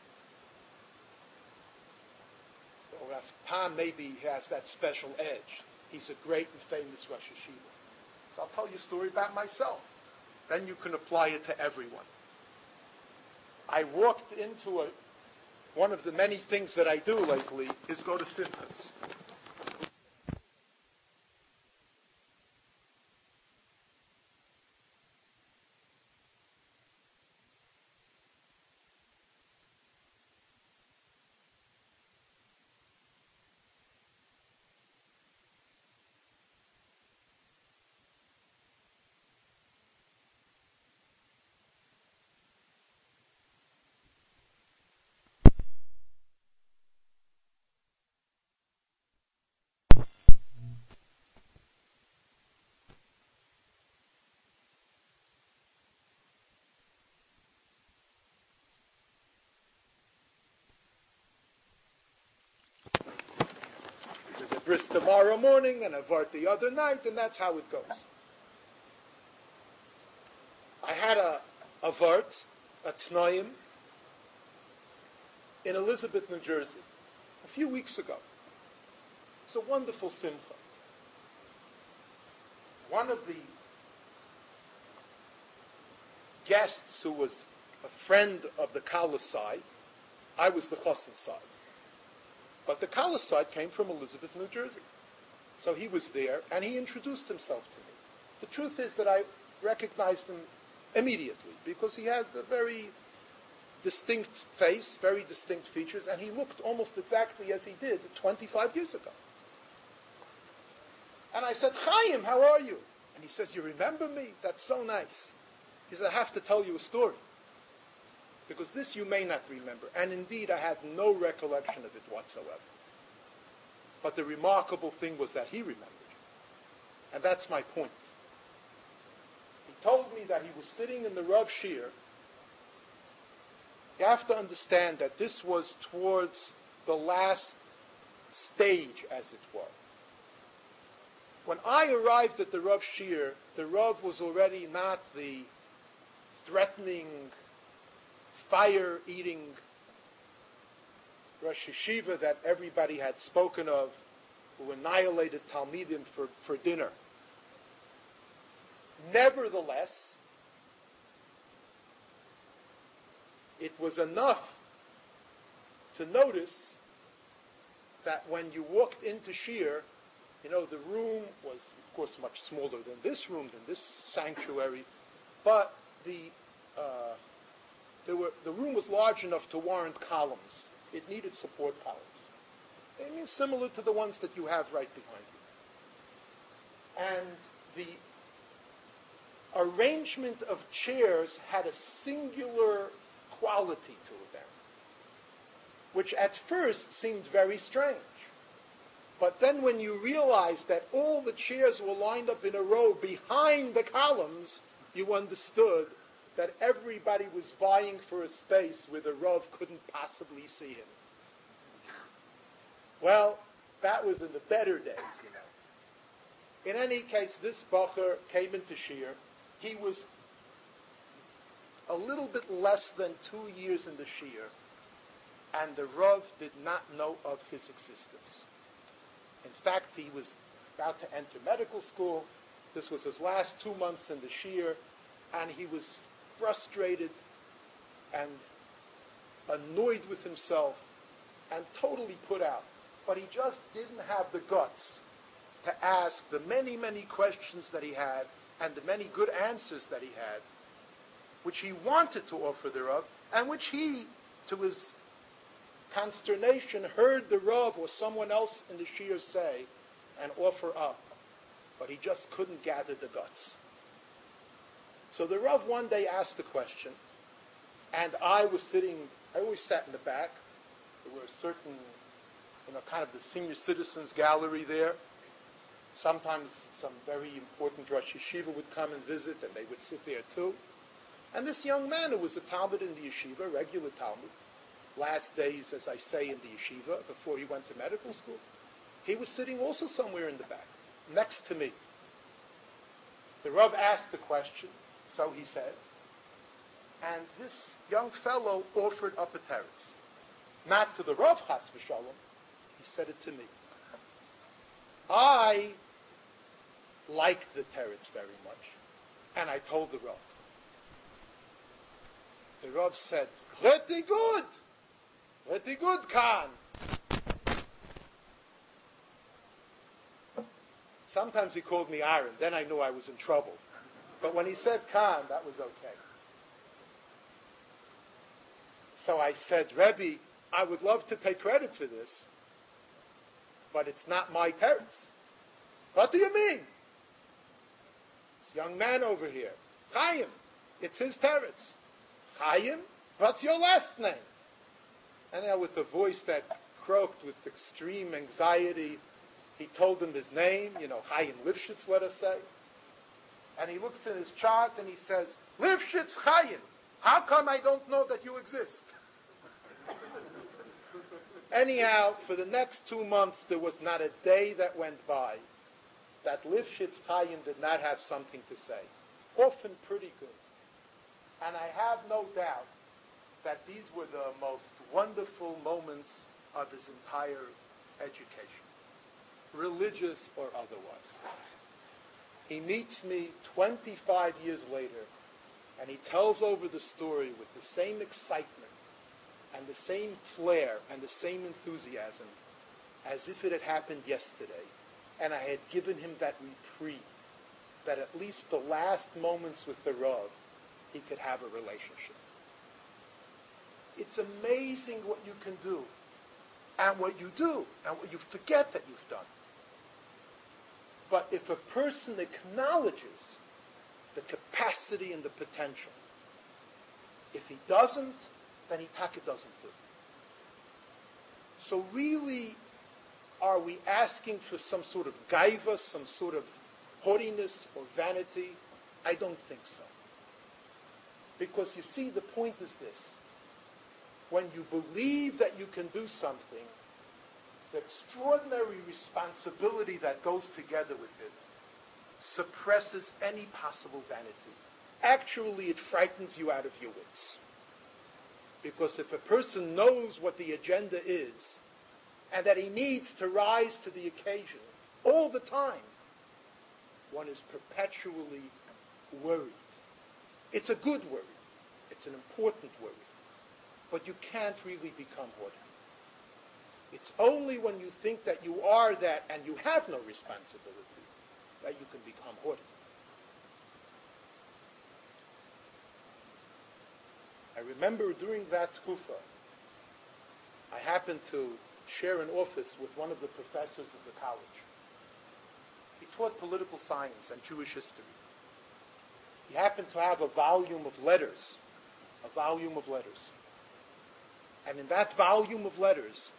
Well, Rav Pam maybe has that special edge. He's a great and famous Rosh Yeshiva. So I'll tell you a story about myself. Then you can apply it to everyone. I walked into a, one of the many things that I do lately is go to Simchas. bris tomorrow morning and a vart the other night, and that's how it goes. I had a, a vart, a tnoim, in Elizabeth, New Jersey, a few weeks ago. It's a wonderful simcha. One of the guests who was a friend of the Kala side, I was the Chassan side. But the Kala side came from Elizabeth, New Jersey. So he was there, and he introduced himself to me. The truth is that I recognized him immediately, because he had a very distinct face, very distinct features, and he looked almost exactly as he did twenty-five years ago. And I said, Chaim, how are you? And he says, you remember me? That's so nice. He said, I have to tell you a story, because this you may not remember. And indeed, I had no recollection of it whatsoever. But the remarkable thing was that he remembered. And that's my point. He told me that he was sitting in the Rav Shir. You have to understand that this was towards the last stage, as it were. When I arrived at the Rav Shir, the Rav was already not the threatening, fire-eating Rosh Yeshiva that everybody had spoken of, who annihilated Talmidim for, for dinner. Nevertheless, it was enough to notice that when you walked into Shir, you know, the room was, of course, much smaller than this room, than this sanctuary, but the uh, there were, the room was large enough to warrant columns. It needed support columns. I mean, similar to the ones that you have right behind you. And the arrangement of chairs had a singular quality to them, which at first seemed very strange. But then when you realized that all the chairs were lined up in a row behind the columns, you understood that everybody was vying for a space where the Rav couldn't possibly see him. Well, that was in the better days, you know. In any case, this Bacher came into Shir. He was a little bit less than two years in the Shir, and the Rav did not know of his existence. In fact, he was about to enter medical school. This was his last two months in the Shir, and he was frustrated and annoyed with himself and totally put out. But he just didn't have the guts to ask the many, many questions that he had and the many good answers that he had, which he wanted to offer the Rav, and which he, to his consternation, heard the Rav or someone else in the Shir say and offer up. But he just couldn't gather the guts. So the Rav one day asked a question, and I was sitting, I always sat in the back. There were certain, you know, kind of the senior citizens gallery there. Sometimes some very important Rosh Yeshiva would come and visit, and they would sit there too. And this young man who was a Talmud in the yeshiva, regular Talmud, last days, as I say, in the yeshiva, before he went to medical school, he was sitting also somewhere in the back, next to me. The Rav asked the question, so he says, and this young fellow offered up a teretz. Not to the Rav, chas v'shalom, he said it to me. I liked the teretz very much, and I told the Rav. The Rav said, pretty good, pretty good, Khan. Sometimes he called me Aaron, then I knew I was in trouble. But when he said Khan, that was okay. So I said, Rebbe, I would love to take credit for this, but it's not my teretz. What do you mean? This young man over here, Chaim, it's his teretz. Chaim, what's your last name? And now with a voice that croaked with extreme anxiety, he told him his name, you know, Chaim Lifshitz, let us say. And he looks in his chart and he says, Lifshitz Chaim, how come I don't know that you exist? Anyhow, for the next two months, there was not a day that went by that Lifshitz Chaim did not have something to say. Often pretty good. And I have no doubt that these were the most wonderful moments of his entire education, religious or otherwise. He meets me twenty-five years later, and he tells over the story with the same excitement and the same flair and the same enthusiasm as if it had happened yesterday, and I had given him that reprieve, that at least the last moments with the Rav, he could have a relationship. It's amazing what you can do, and what you do, and what you forget that you've done. But if a person acknowledges the capacity and the potential, if he doesn't, then he taka doesn't do. So really, are we asking for some sort of gaiva, some sort of haughtiness or vanity? I don't think so. Because you see, the point is this. When you believe that you can do something, the extraordinary responsibility that goes together with it suppresses any possible vanity. Actually, it frightens you out of your wits. Because if a person knows what the agenda is, and that he needs to rise to the occasion all the time, one is perpetually worried. It's a good worry. It's an important worry. But you can't really become haughty. It's only when you think that you are that and you have no responsibility that you can become haughty. I remember during that tkufa, I happened to share an office with one of the professors of the college. He taught political science and Jewish history. He happened to have a volume of letters, a volume of letters. And in that volume of letters,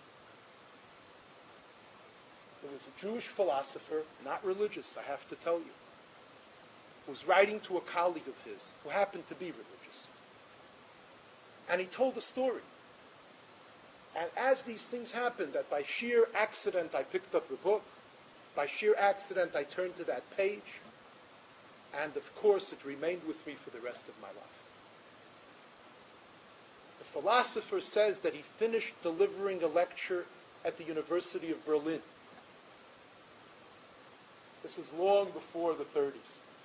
there was a Jewish philosopher, not religious, I have to tell you, who was writing to a colleague of his who happened to be religious. And he told a story. And as these things happened, that by sheer accident I picked up the book, by sheer accident I turned to that page, and of course it remained with me for the rest of my life. The philosopher says that he finished delivering a lecture at the University of Berlin. This was long before the thirties.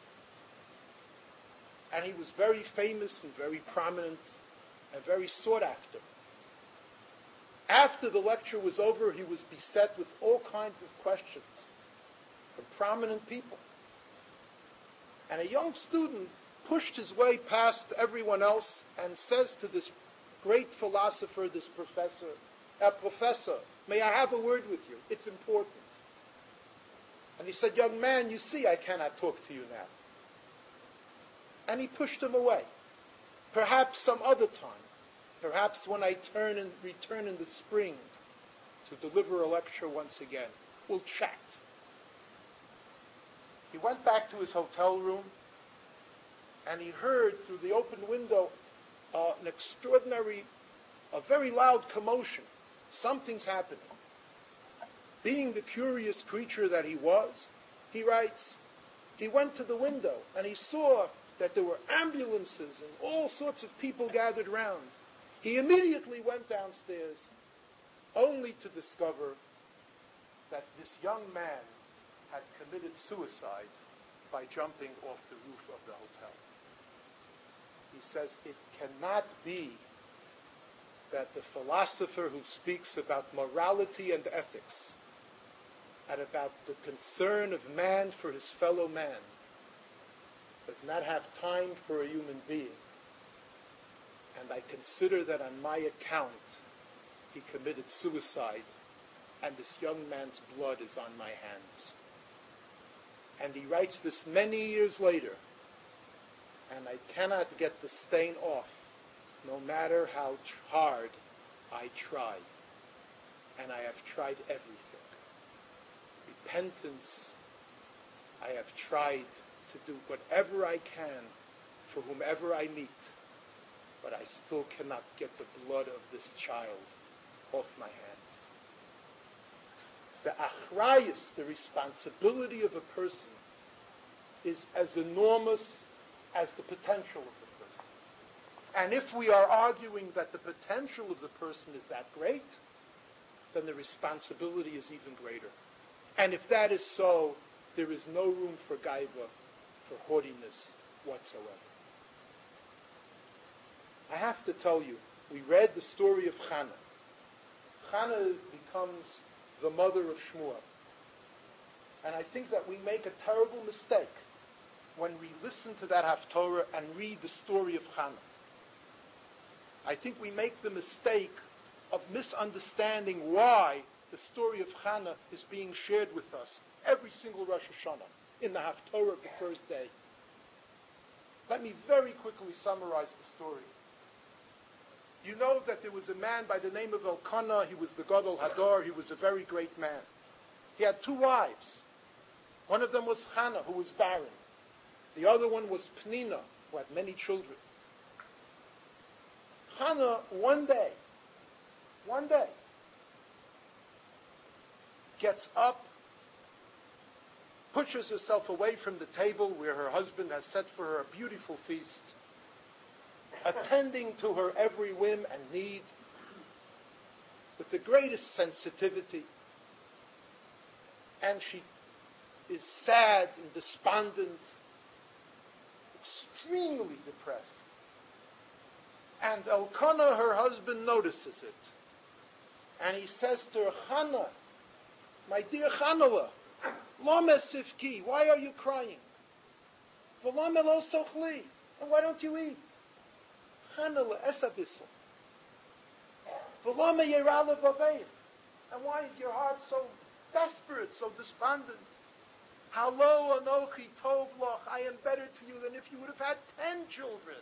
And he was very famous and very prominent and very sought after. After the lecture was over, he was beset with all kinds of questions from prominent people. And a young student pushed his way past everyone else and says to this great philosopher, this professor, "Uh, Professor, may I have a word with you? It's important." And he said, "Young man, you see I cannot talk to you now." And he pushed him away. "Perhaps some other time. Perhaps when I turn and return in the spring to deliver a lecture once again, we'll chat." He went back to his hotel room, and he heard through the open window uh, an extraordinary, a very loud commotion. Something's happening. Being the curious creature that he was, he writes, he went to the window, and he saw that there were ambulances and all sorts of people gathered round. He immediately went downstairs, only to discover that this young man had committed suicide by jumping off the roof of the hotel. He says it cannot be that the philosopher who speaks about morality and ethics and about the concern of man for his fellow man does not have time for a human being. And I consider that on my account he committed suicide, and this young man's blood is on my hands. And he writes this many years later, and I cannot get the stain off, no matter how hard I try. And I have tried everything. Repentance, I have tried to do whatever I can for whomever I meet, but I still cannot get the blood of this child off my hands. the achrayus, the responsibility of a person, is as enormous as the potential of the person. And if we are arguing that the potential of the person is that great, then the responsibility is even greater. And if that is so, there is no room for gaiva, for haughtiness whatsoever. I have to tell you, we read the story of Chana. Chana becomes the mother of Shmuel. And I think that we make a terrible mistake when we listen to that Haftorah and read the story of Chana. I think we make the mistake of misunderstanding why the story of Chana is being shared with us every single Rosh Hashanah in the Haftorah of the first day. Let me very quickly summarize the story. You know that there was a man by the name of Elkanah. He was the Gadol Hador. He was a very great man. He had two wives. One of them was Chana, who was barren. The other one was Pnina, who had many children. Chana, one day, one day, gets up, pushes herself away from the table where her husband has set for her a beautiful feast, attending to her every whim and need with the greatest sensitivity. And she is sad and despondent, extremely depressed. And Elkanah, her husband, notices it. And he says to her, Chana, my dear Chanala, Lama Sifki, why are you crying? V'lama lo sochli, and why don't you eat? Chanala esabissel. V'lama yerala v'aveir, and why is your heart so desperate, so despondent? Halo anochi tov loch, I am better to you than if you would have had ten children.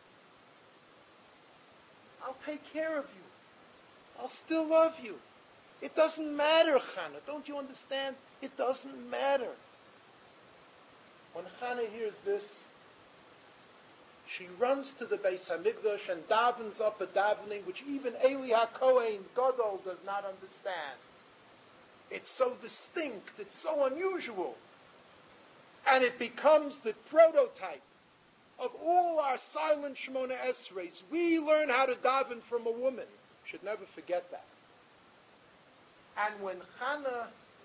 I'll take care of you. I'll still love you. It doesn't matter, Chana. Don't you understand? It doesn't matter. When Chana hears this, she runs to the Beis HaMikdash and davens up a davening which even Eli HaKohen Gadol does not understand. It's so distinct. It's so unusual. And it becomes the prototype of all our silent Shemona Esreis. We learn how to daven from a woman. Should never forget that. And when Chana,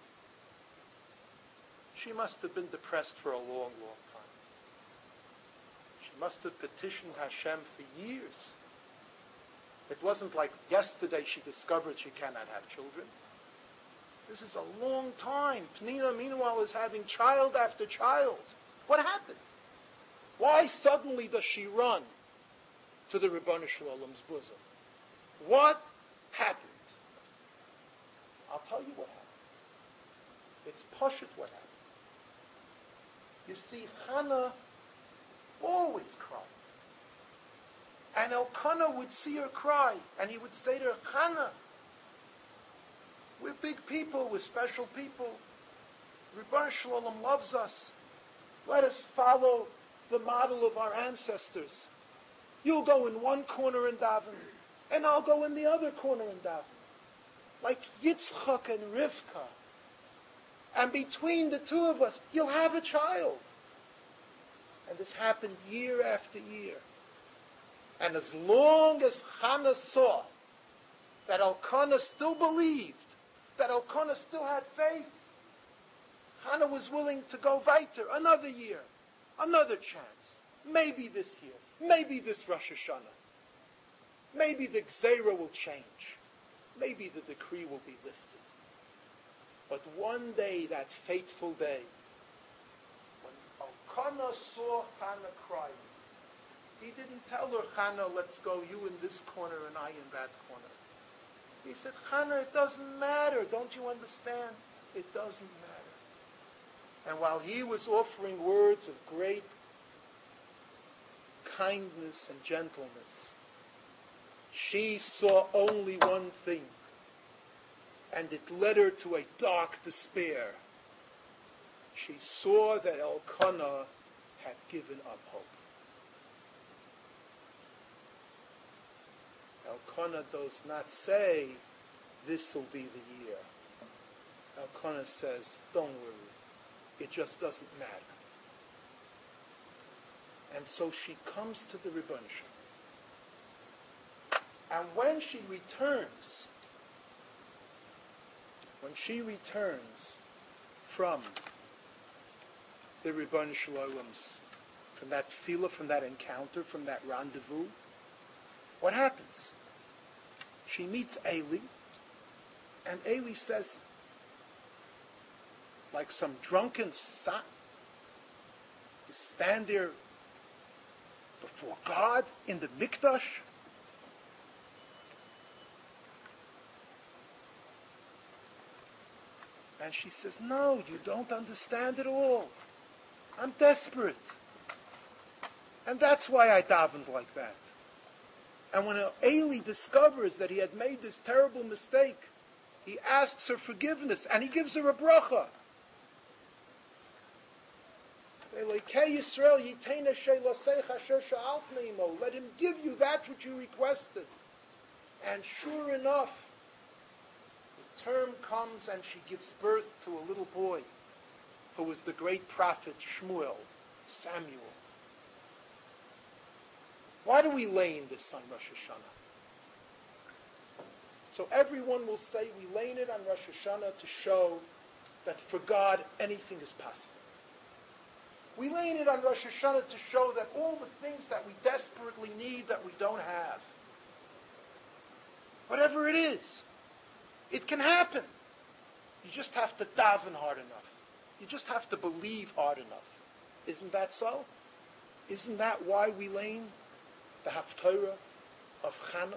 she must have been depressed for a long, long time. She must have petitioned Hashem for years. It wasn't like yesterday she discovered she cannot have children. This is a long time. Pnina, meanwhile, is having child after child. What happened? Why suddenly does she run to the Ribono Shel Olam's bosom? What happened? I'll tell you what happened. It's pashut what happened. You see, Chana always cried. And Elkanah would see her cry, and he would say to her, Chana, we're big people, we're special people. Ribono Shel Olam loves us. Let us follow the model of our ancestors. You'll go in one corner and daven, and I'll go in the other corner and daven. Like Yitzchak and Rivka. And between the two of us, you'll have a child. And this happened year after year. And as long as Chana saw that Elkanah still believed, that Elkanah still had faith, Chana was willing to go weiter another year, another chance. Maybe this year, maybe this Rosh Hashanah. Maybe the Gzeira will change. Maybe the decree will be lifted. But one day, that fateful day, when Elkanah saw Chana crying, he didn't tell her, Chana, let's go, you in this corner and I in that corner. He said, Chana, it doesn't matter. Don't you understand? It doesn't matter. And while he was offering words of great kindness and gentleness, she saw only one thing, and it led her to a dark despair. She saw that Elkanah had given up hope. Elkanah does not say, this will be the year. Elkanah says, don't worry, it just doesn't matter. And so she comes to the Rebbeinu Shalom. And when she returns, when she returns from the Rebbeinu Shalom's, from that tefillah, from that encounter, from that rendezvous, what happens? She meets Eli, and Eli says, like some drunken son, you stand there before God in the Mikdash? And she says, no, you don't understand at all. I'm desperate. And that's why I davened like that. And when Eli discovers that he had made this terrible mistake, he asks her forgiveness, and he gives her a bracha. Let him give you that which you requested. And sure enough, the term comes and she gives birth to a little boy who was the great prophet Shmuel, Samuel. Why do we lay in this on Rosh Hashanah? So everyone will say we lay in it on Rosh Hashanah to show that for God anything is possible. We lay in it on Rosh Hashanah to show that all the things that we desperately need that we don't have, whatever it is, it can happen. You just have to daven hard enough. You just have to believe hard enough. Isn't that so? Isn't that why we lay in the Haftorah of Chana?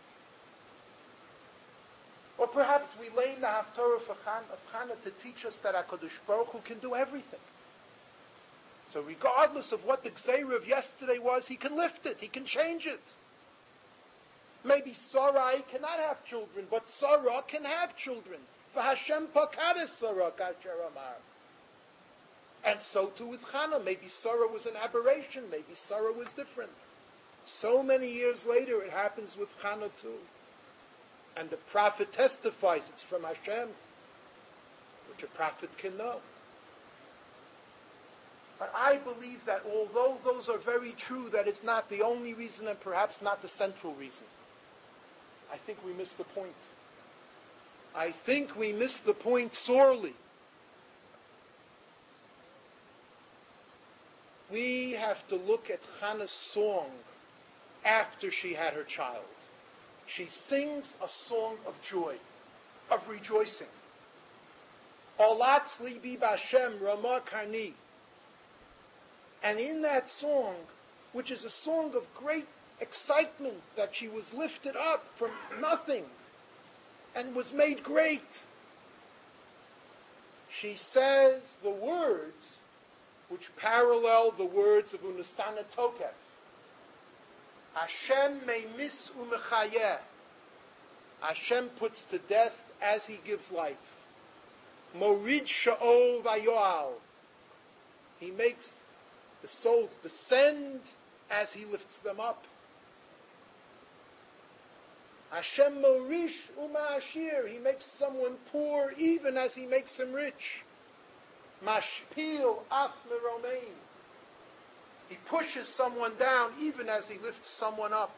Or perhaps we lay in the Haftorah of Chana to teach us that HaKadosh Baruch Hu can do everything. So regardless of what the Gzeirah of yesterday was, he can lift it, he can change it. Maybe Sarai cannot have children, but Sarah can have children. V'Hashem pakadas Sarah kasher amar. And so too with Chana. Maybe Sarah was an aberration, maybe Sarah was different. So many years later it happens with Chana too. And the prophet testifies it's from Hashem, which a prophet can know. But I believe that although those are very true, that it's not the only reason and perhaps not the central reason. I think we miss the point. I think we miss the point sorely. We have to look at Chana's song after she had her child. She sings a song of joy, of rejoicing. Olatz libi b'Hashem Ramah Karni. And in that song, which is a song of great excitement, that she was lifted up from nothing and was made great, she says the words which parallel the words of Unasana Tokef. Hashem meimis umechayeh. Hashem puts to death as he gives life. Morid sha'ol vayoal. He makes the souls descend as he lifts them up. Hashem morish umashir. He makes someone poor even as he makes him rich. Mashpil af meromein. He pushes someone down even as he lifts someone up.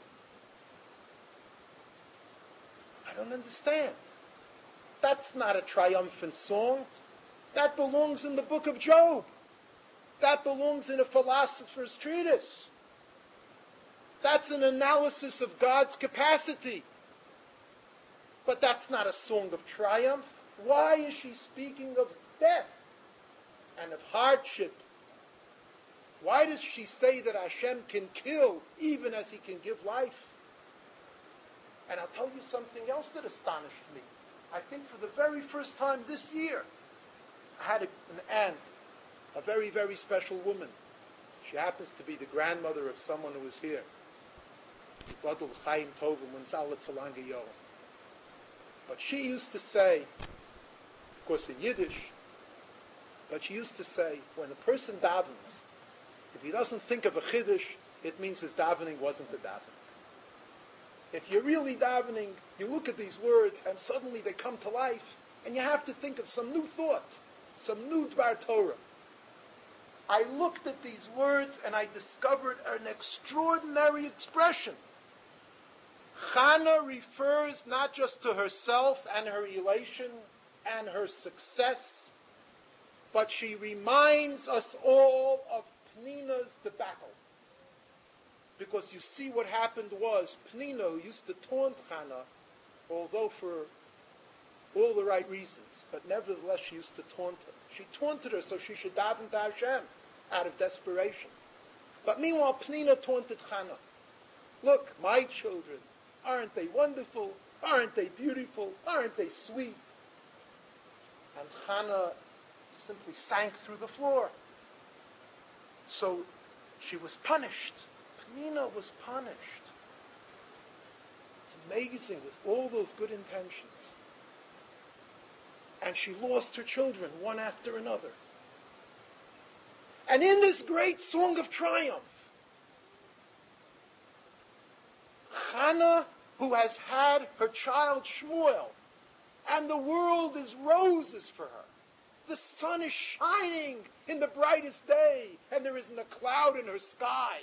I don't understand. That's not a triumphant song. That belongs in the book of Job. That belongs in a philosopher's treatise. That's an analysis of God's capacity. But that's not a song of triumph. Why is she speaking of death and of hardship? Why does she say that Hashem can kill even as he can give life? And I'll tell you something else that astonished me. I think for the very first time this year, I had a, an aunt, a very, very special woman. She happens to be the grandmother of someone who was here. But she used to say, of course in Yiddish, but she used to say, when a person davens, if he doesn't think of a chiddush, it means his davening wasn't a davening. If you're really davening, you look at these words and suddenly they come to life. And you have to think of some new thought, some new Dvar Torah. I looked at these words and I discovered an extraordinary expression. Chana refers not just to herself and her elation and her success, but she reminds us all of Pnina's debacle. Because you see what happened was, Pnina used to taunt Chana, although for all the right reasons, but nevertheless she used to taunt her. She taunted her so she should daven to Hashem out of desperation. But meanwhile, Pnina taunted Chana. Look, my children, aren't they wonderful? Aren't they beautiful? Aren't they sweet? And Chana simply sank through the floor. So she was punished. Pnina was punished. It's amazing with all those good intentions. And she lost her children one after another. And in this great song of triumph, Chana, who has had her child Shmuel, and the world is roses for her. The sun is shining in the brightest day, and there isn't a cloud in her sky.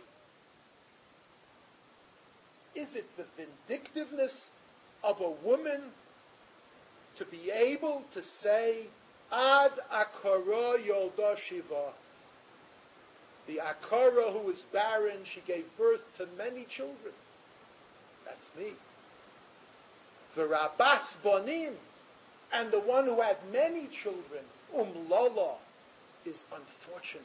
Is it the vindictiveness of a woman to be able to say, Ad Akara Yolda Shiva? The Akara who is barren, she gave birth to many children. That's me. The Rabas Bonim, and the one who had many children, Umlala, is unfortunate.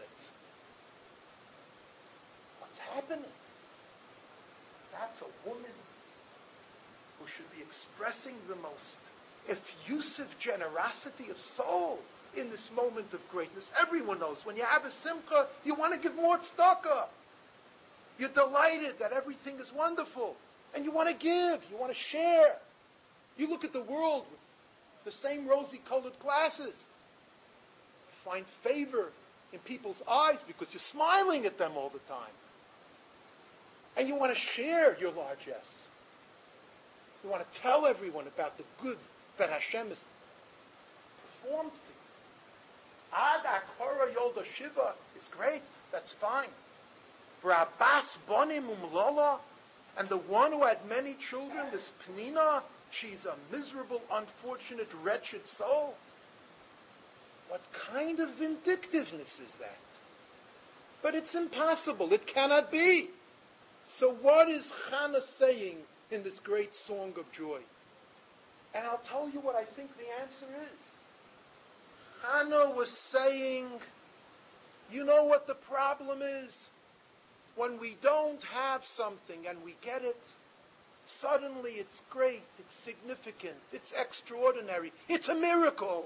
What's happening? That's a woman who should be expressing the most effusive generosity of soul in this moment of greatness. Everyone knows when you have a simcha, you want to give more tzedakah. You're delighted that everything is wonderful. And you want to give. You want to share. You look at the world with the same rosy-colored glasses. You find favor in people's eyes because you're smiling at them all the time. And you want to share your largesse. You want to tell everyone about the good that Hashem has performed for you. Ad Akora Yolda Shiva is great. That's fine. For Abbas Bonim Umlala, and the one who had many children, this Pnina, she's a miserable, unfortunate, wretched soul. What kind of vindictiveness is that? But it's impossible. It cannot be. So what is Chana saying in this great song of joy? And I'll tell you what I think the answer is. Chana was saying, you know what the problem is? When we don't have something and we get it, suddenly it's great, it's significant, it's extraordinary, it's a miracle.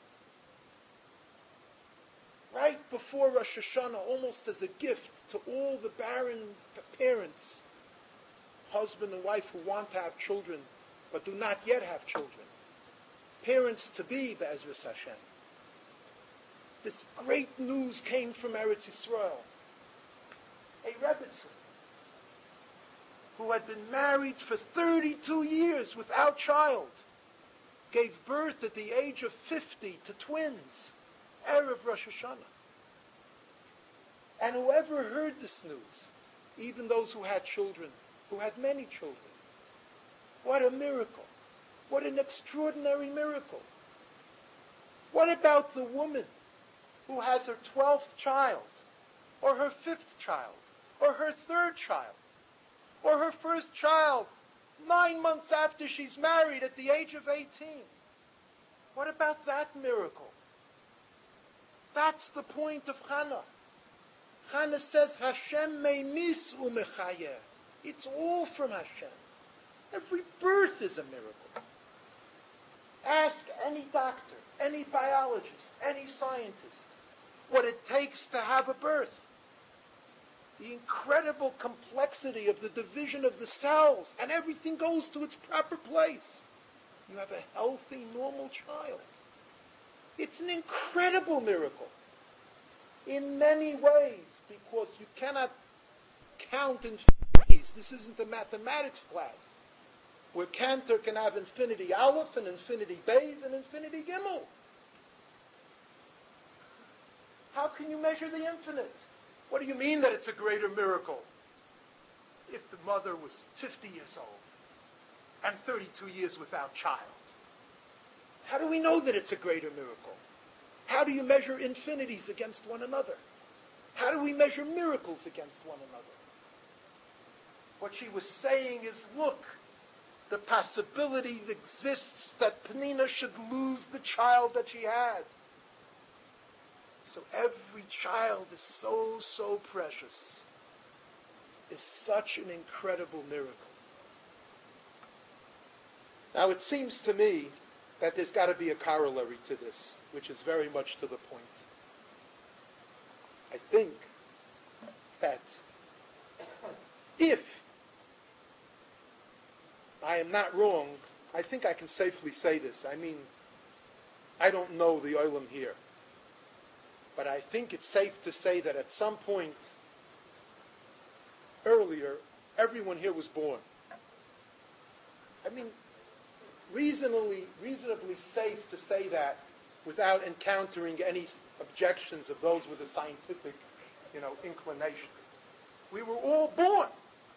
Right before Rosh Hashanah, almost as a gift to all the barren parents, husband and wife who want to have children, but do not yet have children. Parents to be, Be'ezras Hashem. This great news came from Eretz Yisrael. A Rebbetzin who had been married for thirty-two years without child gave birth at the age of fifty to twins, Erev Rosh Hashanah. And whoever heard this news, even those who had children, who had many children, what a miracle. What an extraordinary miracle. What about the woman who has her twelfth child, or her fifth child, or her third child, or her first child, nine months after she's married at the age of eighteen? What about that miracle? That's the point of Chana. Chana says, Hashem meimis umechayeh. It's all from Hashem. Every birth is a miracle. Ask any doctor, any biologist, any scientist, what it takes to have a birth. The incredible complexity of the division of the cells, and everything goes to its proper place. You have a healthy, normal child. It's an incredible miracle in many ways, because you cannot count in phase. This isn't a mathematics class. where Cantor can have infinity Aleph and infinity Beis and infinity Gimel. How can you measure the infinite? What do you mean that it's a greater miracle? If the mother was fifty years old and thirty-two years without child, how do we know that it's a greater miracle? How do you measure infinities against one another? How do we measure miracles against one another? What she was saying is, look, the possibility exists that Penina should lose the child that she had. So every child is so, so precious, is such an incredible miracle. Now it seems to me that there's got to be a corollary to this, which is very much to the point. I think that if I am not wrong, I think I can safely say this. I mean, I don't know the Olam here, but I think it's safe to say that at some point earlier, everyone here was born. I mean, reasonably, reasonably safe to say that without encountering any objections of those with a scientific, you know, inclination. We were all born.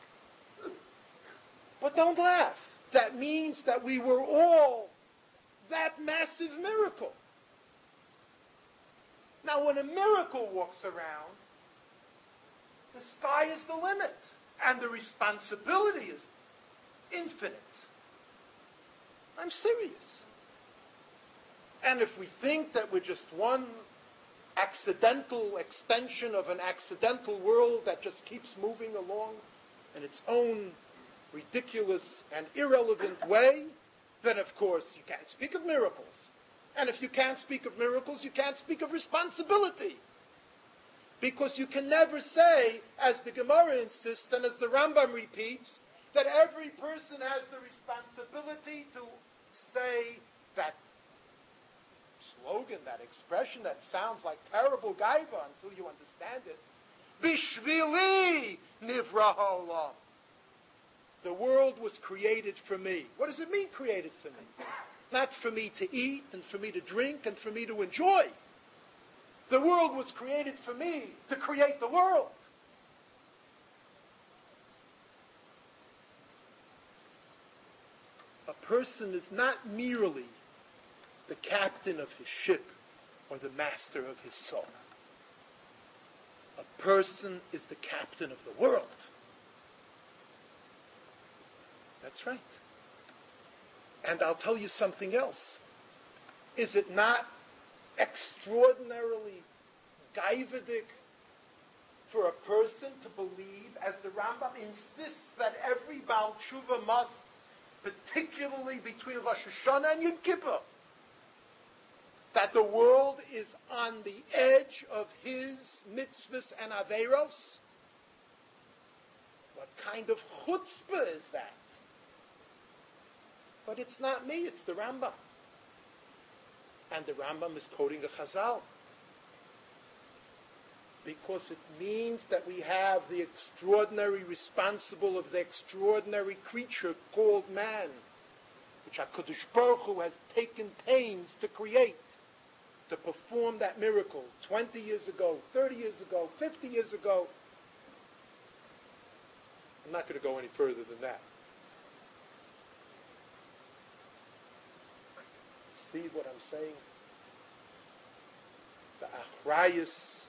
But don't laugh. That means that we were all that massive miracle. Now, when a miracle walks around, the sky is the limit, and the responsibility is infinite. I'm serious. And if we think that we're just one accidental extension of an accidental world that just keeps moving along in its own ridiculous and irrelevant way, then of course you can't speak of miracles. And if you can't speak of miracles, you can't speak of responsibility. Because you can never say, as the Gemara insists and as the Rambam repeats, that every person has the responsibility to say that slogan, that expression that sounds like terrible gaiva until you understand it. Bishvili nivra ha'olam. The world was created for me. What does it mean, created for me? Not for me to eat and for me to drink and for me to enjoy. The world was created for me to create the world. A person is not merely the captain of his ship or the master of his soul. A person is the captain of the world. That's right. And I'll tell you something else. Is it not extraordinarily gaivadik for a person to believe, as the Rambam insists, that every Baal Tshuva must, particularly between Rosh Hashanah and Yom Kippur, that the world is on the edge of his mitzvahs and averos? What kind of chutzpah is that? But it's not me, it's the Rambam. And the Rambam is quoting a Chazal. Because it means that we have the extraordinary responsible of the extraordinary creature called man, which HaKadosh Baruch Hu has taken pains to create, to perform that miracle twenty years ago, thirty years ago, fifty years ago. I'm not going to go any further than that. See what I'm saying? The achrayus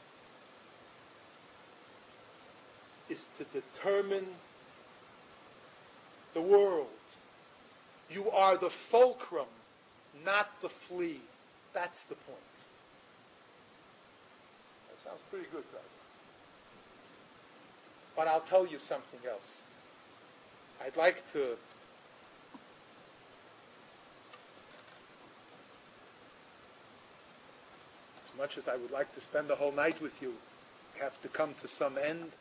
is to determine the world. You are the fulcrum, not the flea. That's the point. That sounds pretty good, right? But I'll tell you something else. I'd like to as much as I would like to spend the whole night with you, I have to come to some end.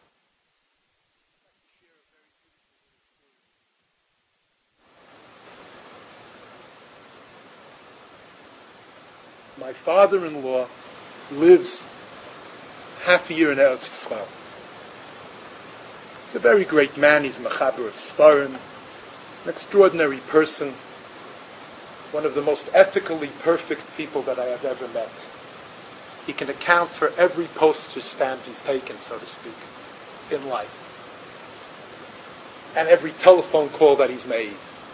My father-in-law lives half a year in Eretz Yisrael. He's a very great man. He's a mechaber of Sfarim. an extraordinary person, one of the most ethically perfect people that I have ever met. He can account for every postage stamp he's taken, so to speak, in life, and every telephone call that he's made.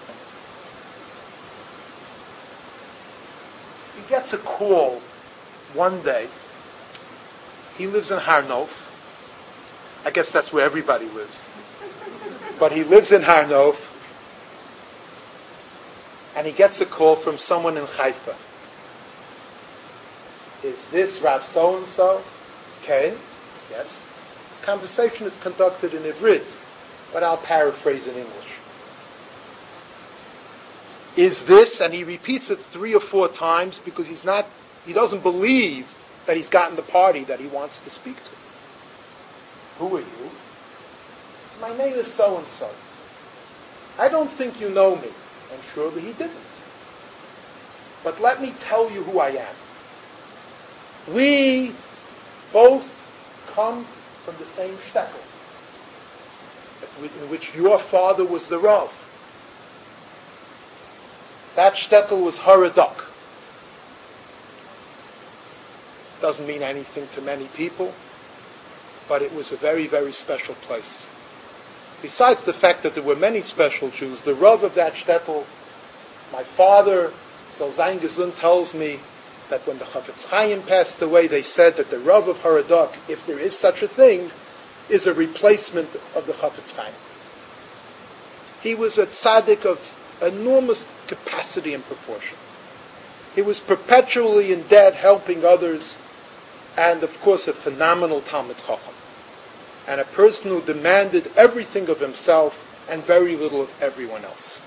He gets a call one day. He lives in Har Nof. I guess that's where everybody lives. But he lives in Har Nof. And he gets a call from someone in Haifa. Is this Rav so-and-so? Okay. Yes. Conversation is conducted in Ivrit, but I'll paraphrase in English. Is this, and he repeats it three or four times because he's not, he doesn't believe that he's gotten the party that he wants to speak to. Who are you? My name is so-and-so. I don't think you know me. And surely he didn't. But let me tell you who I am. We both come from the same shtetl, in which your father was the Rav. That shtetl was Haradok. Doesn't mean anything to many people, but it was a very, very special place. Besides the fact that there were many special Jews, the Rav of that shtetl, my father, Zal Zayin Gesund, tells me that when the Chafetz Chaim passed away, they said that the Rav of Haradok, if there is such a thing, is a replacement of the Chafetz Chaim. He was a tzaddik of enormous capacity and proportion. He was perpetually in debt, helping others, and of course a phenomenal Talmid Chacham, and a person who demanded everything of himself and very little of everyone else.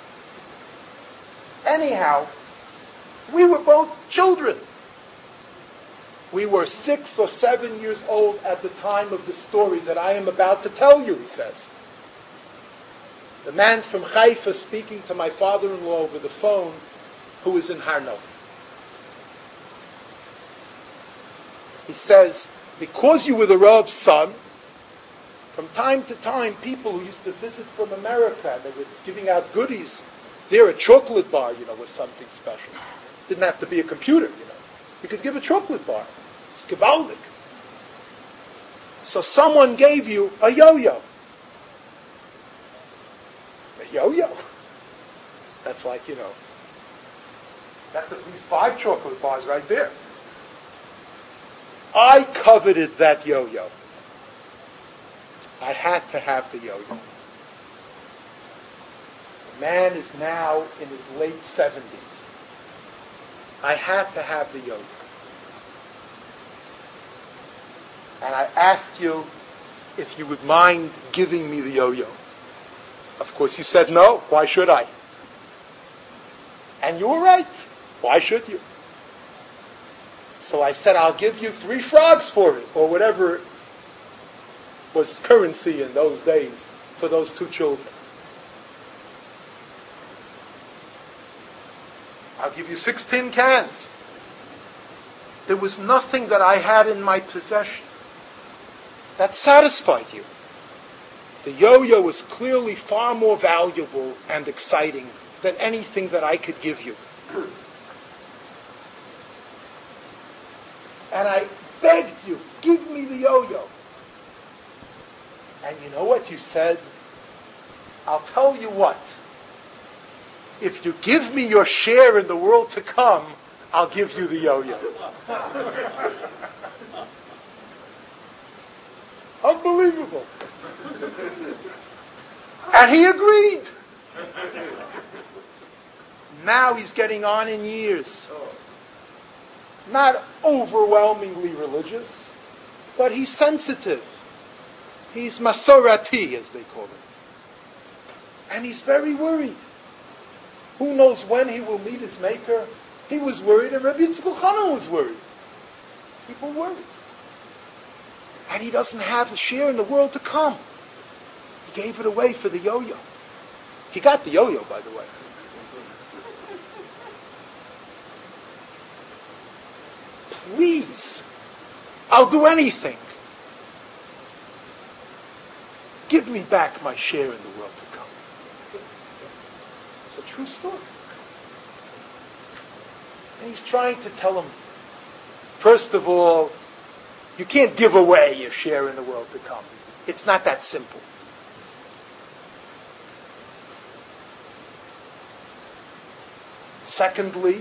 Anyhow, we were both children. We were six or seven years old at the time of the story that I am about to tell you, he says. The man from Haifa speaking to my father-in-law over the phone, who is in Har Nof. He says, because you were the Rav's son, from time to time, people who used to visit from America, they were giving out goodies. There, a chocolate bar, you know, was something special. Didn't have to be a computer, you know. You could give a chocolate bar. It's gewaldig. So someone gave you a yo-yo. A yo-yo. That's like, you know, that's at least five chocolate bars right there. I coveted that yo-yo. I had to have the yo-yo. The man is now in his late seventies. I had to have the yo-yo. And I asked you if you would mind giving me the yo-yo. Of course you said no. Why should I? And you were right. Why should you? So I said, I'll give you three frogs for it, or whatever was currency in those days for those two children. I'll give you six tin cans. There was nothing that I had in my possession that satisfied you. The yo-yo was clearly far more valuable and exciting than anything that I could give you. And I begged you, give me the yo-yo. And you know what you said? I'll tell you what. If you give me your share in the world to come, I'll give you the yo-yo. Unbelievable. And he agreed. Now he's getting on in years. Not overwhelmingly religious, but he's sensitive. He's masorati, as they call it. And he's very worried. Who knows when he will meet his maker? He was worried, and Rabbi Yitzchak Elchanan was worried. People worried. And he doesn't have a share in the world to come. He gave it away for the yo-yo. He got the yo-yo, by the way. Please, I'll do anything. Give me back my share in the world to come. True story. And he's trying to tell him, first of all, you can't give away your share in the world to come. It's not that simple. Secondly,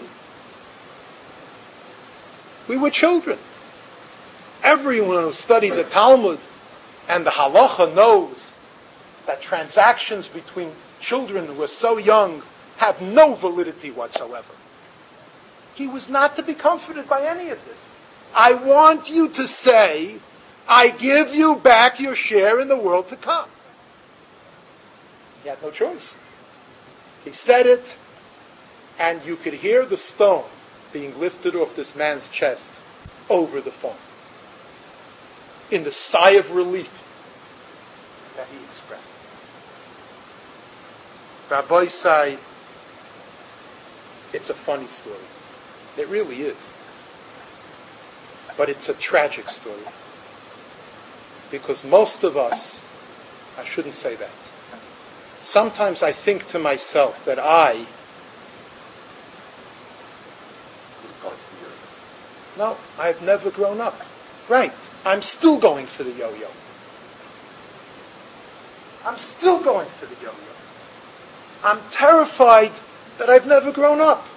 we were children. Everyone who studied the Talmud and the Halacha knows that transactions between children who are so young have no validity whatsoever. He was not to be comforted by any of this. I want you to say, I give you back your share in the world to come. He had no choice. He said it, and you could hear the stone being lifted off this man's chest over the phone in the sigh of relief that he expressed. Rabbi Say, it's a funny story. It really is. But it's a tragic story. Because most of us, I shouldn't say that. Sometimes I think to myself that I, no, I've never grown up. Right. I'm still going for the yo-yo. I'm still going for the yo-yo. I'm terrified that I've never grown up.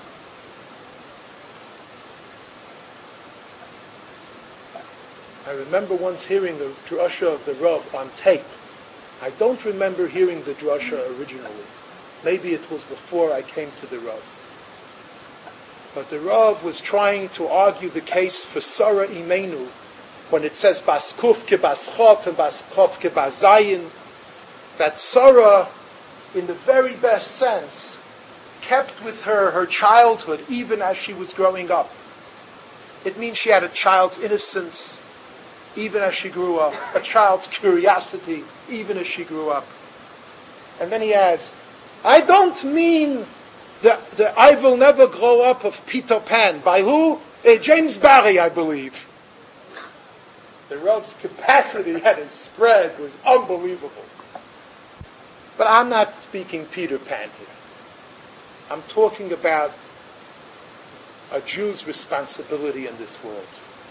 I remember once hearing the drasha of the Rav on tape. I don't remember hearing the drasha originally. Maybe it was before I came to the Rav. But the Rav was trying to argue the case for Sarah Imenu when it says Baskuf ke Baschov and Baschov ke Bazayin, that Sarah, in the very best sense, kept with her her childhood even as she was growing up. It means she had a child's innocence even as she grew up, a child's curiosity even as she grew up. And then he adds, I don't mean the, the I will never grow up of Peter Pan. By who? Uh, James Barry, I believe. The Rav's capacity and his spread was unbelievable. But I'm not speaking Peter Pan here. I'm talking about a Jew's responsibility in this world.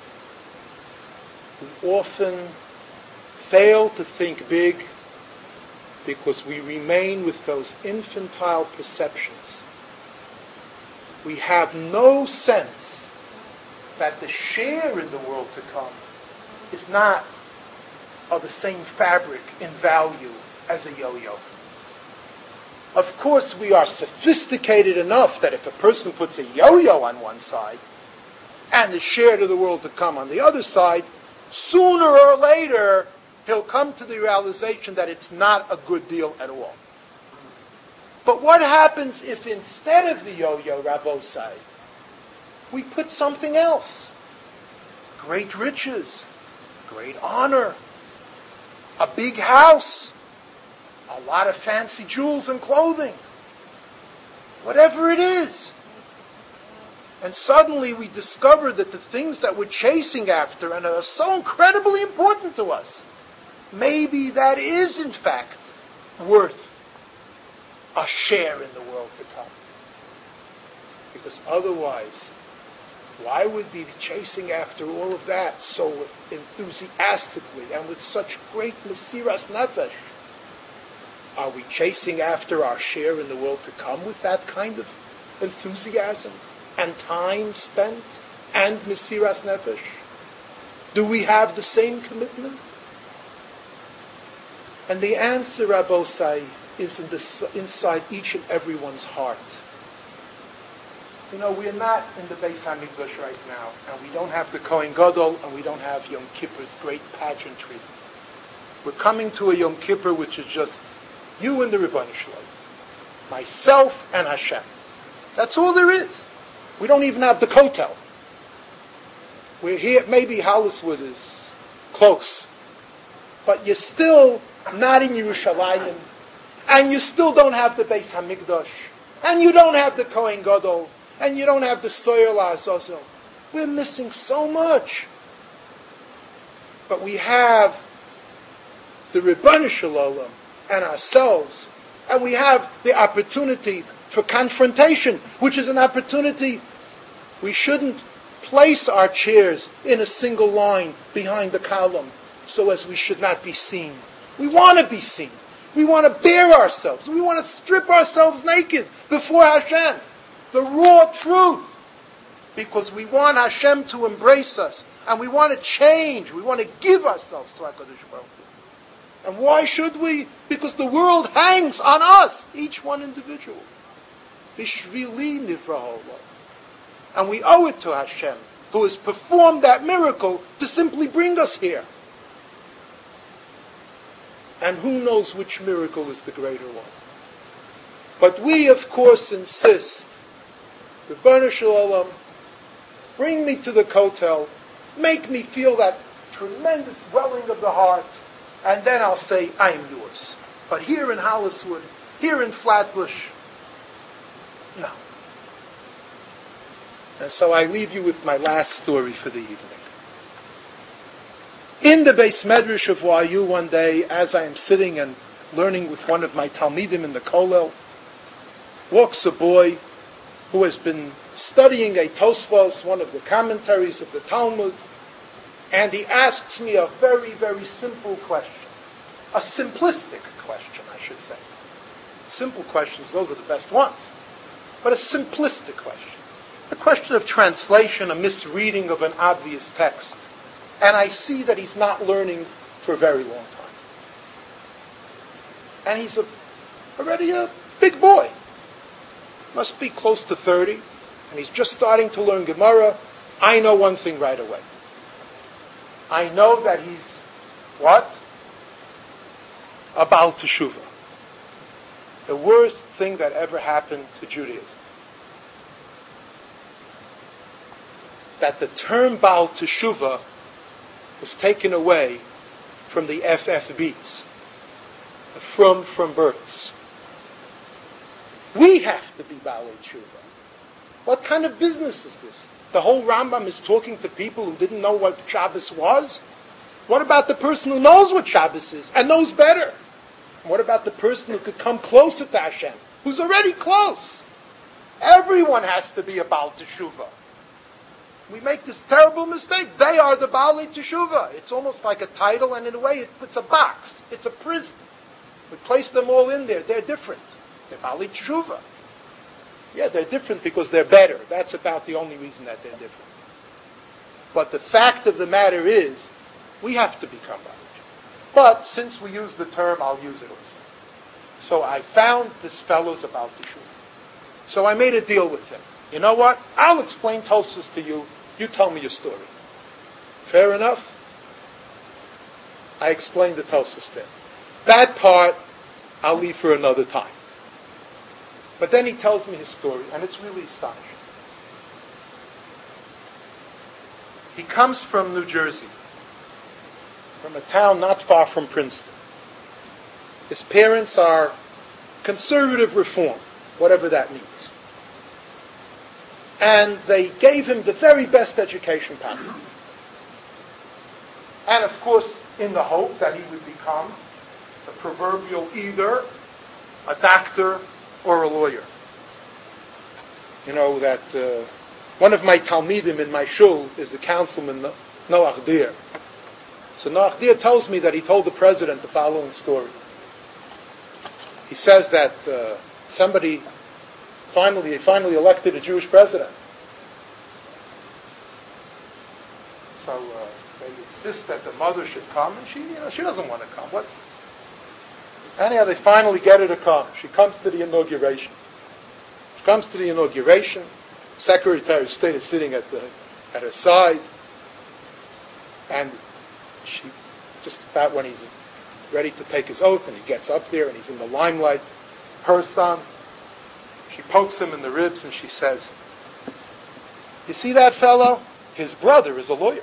We often fail to think big because we remain with those infantile perceptions. We have no sense that the share in the world to come is not of the same fabric in value as a yo-yo. Of course, we are sophisticated enough that if a person puts a yo-yo on one side and the share to the world to come on the other side, sooner or later he'll come to the realization that it's not a good deal at all. But what happens if instead of the yo-yo, Rabbosai, we put something else? Great riches, great honor, a big house, a lot of fancy jewels and clothing, whatever it is. And suddenly we discover that the things that we're chasing after and are so incredibly important to us, maybe that is in fact worth a share in the world to come. Because otherwise, why would we be chasing after all of that so enthusiastically and with such great mesiras nefesh? Are we chasing after our share in the world to come with that kind of enthusiasm and time spent and mesiras nefesh? Do we have the same commitment? And the answer, Rabbosai, is in the, inside each and everyone's heart. You know, we are not in the Beis HaMikdash right now, and we don't have the Kohen Gadol, and we don't have Yom Kippur's great pageantry. We're coming to a Yom Kippur which is just you and the Rebbeinu Shalom, myself and Hashem. That's all there is. We don't even have the kotel. We're here, maybe Holliswood is close, but you're still not in Yerushalayim, and you still don't have the Beis HaMikdash, and you don't have the Kohen Gadol, and you don't have the Soyer LaAzazel. We're missing so much. But we have the Rebbeinu Shalom and ourselves, and we have the opportunity for confrontation, which is an opportunity. We shouldn't place our chairs in a single line behind the column so as we should not be seen. We want to be seen. We want to bare ourselves. We want to strip ourselves naked before Hashem. The raw truth. Because we want Hashem to embrace us. And we want to change. We want to give ourselves to HaKadosh Baruch Hu. And why should we? Because the world hangs on us, each one individual. Bishvili nivra ha'olam. And we owe it to Hashem, who has performed that miracle to simply bring us here. And who knows which miracle is the greater one. But we, of course, insist, Rebbeinu Shalom, bring me to the kotel, make me feel that tremendous welling of the heart, and then I'll say, I am yours. But here in Holliswood, here in Flatbush, no. And so I leave you with my last story for the evening. In the Beis Medrash of Y U one day, as I am sitting and learning with one of my Talmidim in the Kollel, walks a boy who has been studying a Tosfos, one of the commentaries of the Talmud, and he asks me a very, very simple question. A simplistic question, I should say. Simple questions, those are the best ones. But a simplistic question. A question of translation, a misreading of an obvious text. And I see that he's not learning for a very long time. And he's a, already a big boy. Must be close to thirty. And he's just starting to learn Gemara. I know one thing right away. I know that he's, what? A Baal Teshuvah. The worst thing that ever happened to Judaism. That the term Baal Teshuvah was taken away from the F F Bs, the From From Births. We have to be Baalei Teshuvah. What kind of business is this? The whole Rambam is talking to people who didn't know what Shabbos was? What about the person who knows what Shabbos is and knows better? What about the person who could come closer to Hashem, who's already close? Everyone has to be a Baal Teshuvah. We make this terrible mistake. They are the Baalei Teshuvah. It's almost like a title, and in a way, it's a box. It's a prison. We place them all in there. They're different. They're Baalei Teshuvah. Yeah, they're different because they're better. That's about the only reason that they're different. But the fact of the matter is, we have to become Baalei Teshuvah. But since we use the term, I'll use it also. So I found this fellow's about Teshuvah. So I made a deal with him. You know what? I'll explain Tosfos to you. You tell me your story. Fair enough? I explained the Tosfos to him. That part, I'll leave for another time. But then he tells me his story, and it's really astonishing. He comes from New Jersey, from a town not far from Princeton. His parents are conservative reform, whatever that means. And they gave him the very best education possible. And of course, in the hope that he would become the proverbial either a doctor or a lawyer. You know that uh, one of my Talmidim in my shul is the councilman Noach Deer. So Noach Deer tells me that he told the president the following story. He says that uh, somebody finally, they finally elected a Jewish president. So uh, they insist that the mother should come, and she, you know, she doesn't want to come. What's anyhow? They finally get her to come. She comes to the inauguration. She comes to the inauguration. Secretary of State is sitting at the at her side, and she just about when he's ready to take his oath, and he gets up there, and he's in the limelight. Her son. She pokes him in the ribs and she says, "You see that fellow? His brother is a lawyer."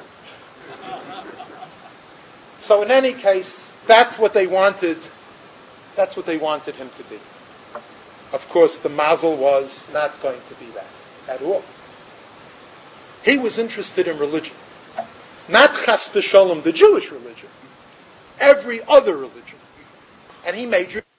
So in any case, that's what they wanted. That's what they wanted him to be. Of course, the mazel was not going to be that at all. He was interested in religion. Not chas v'sholom, the Jewish religion. Every other religion. And he majored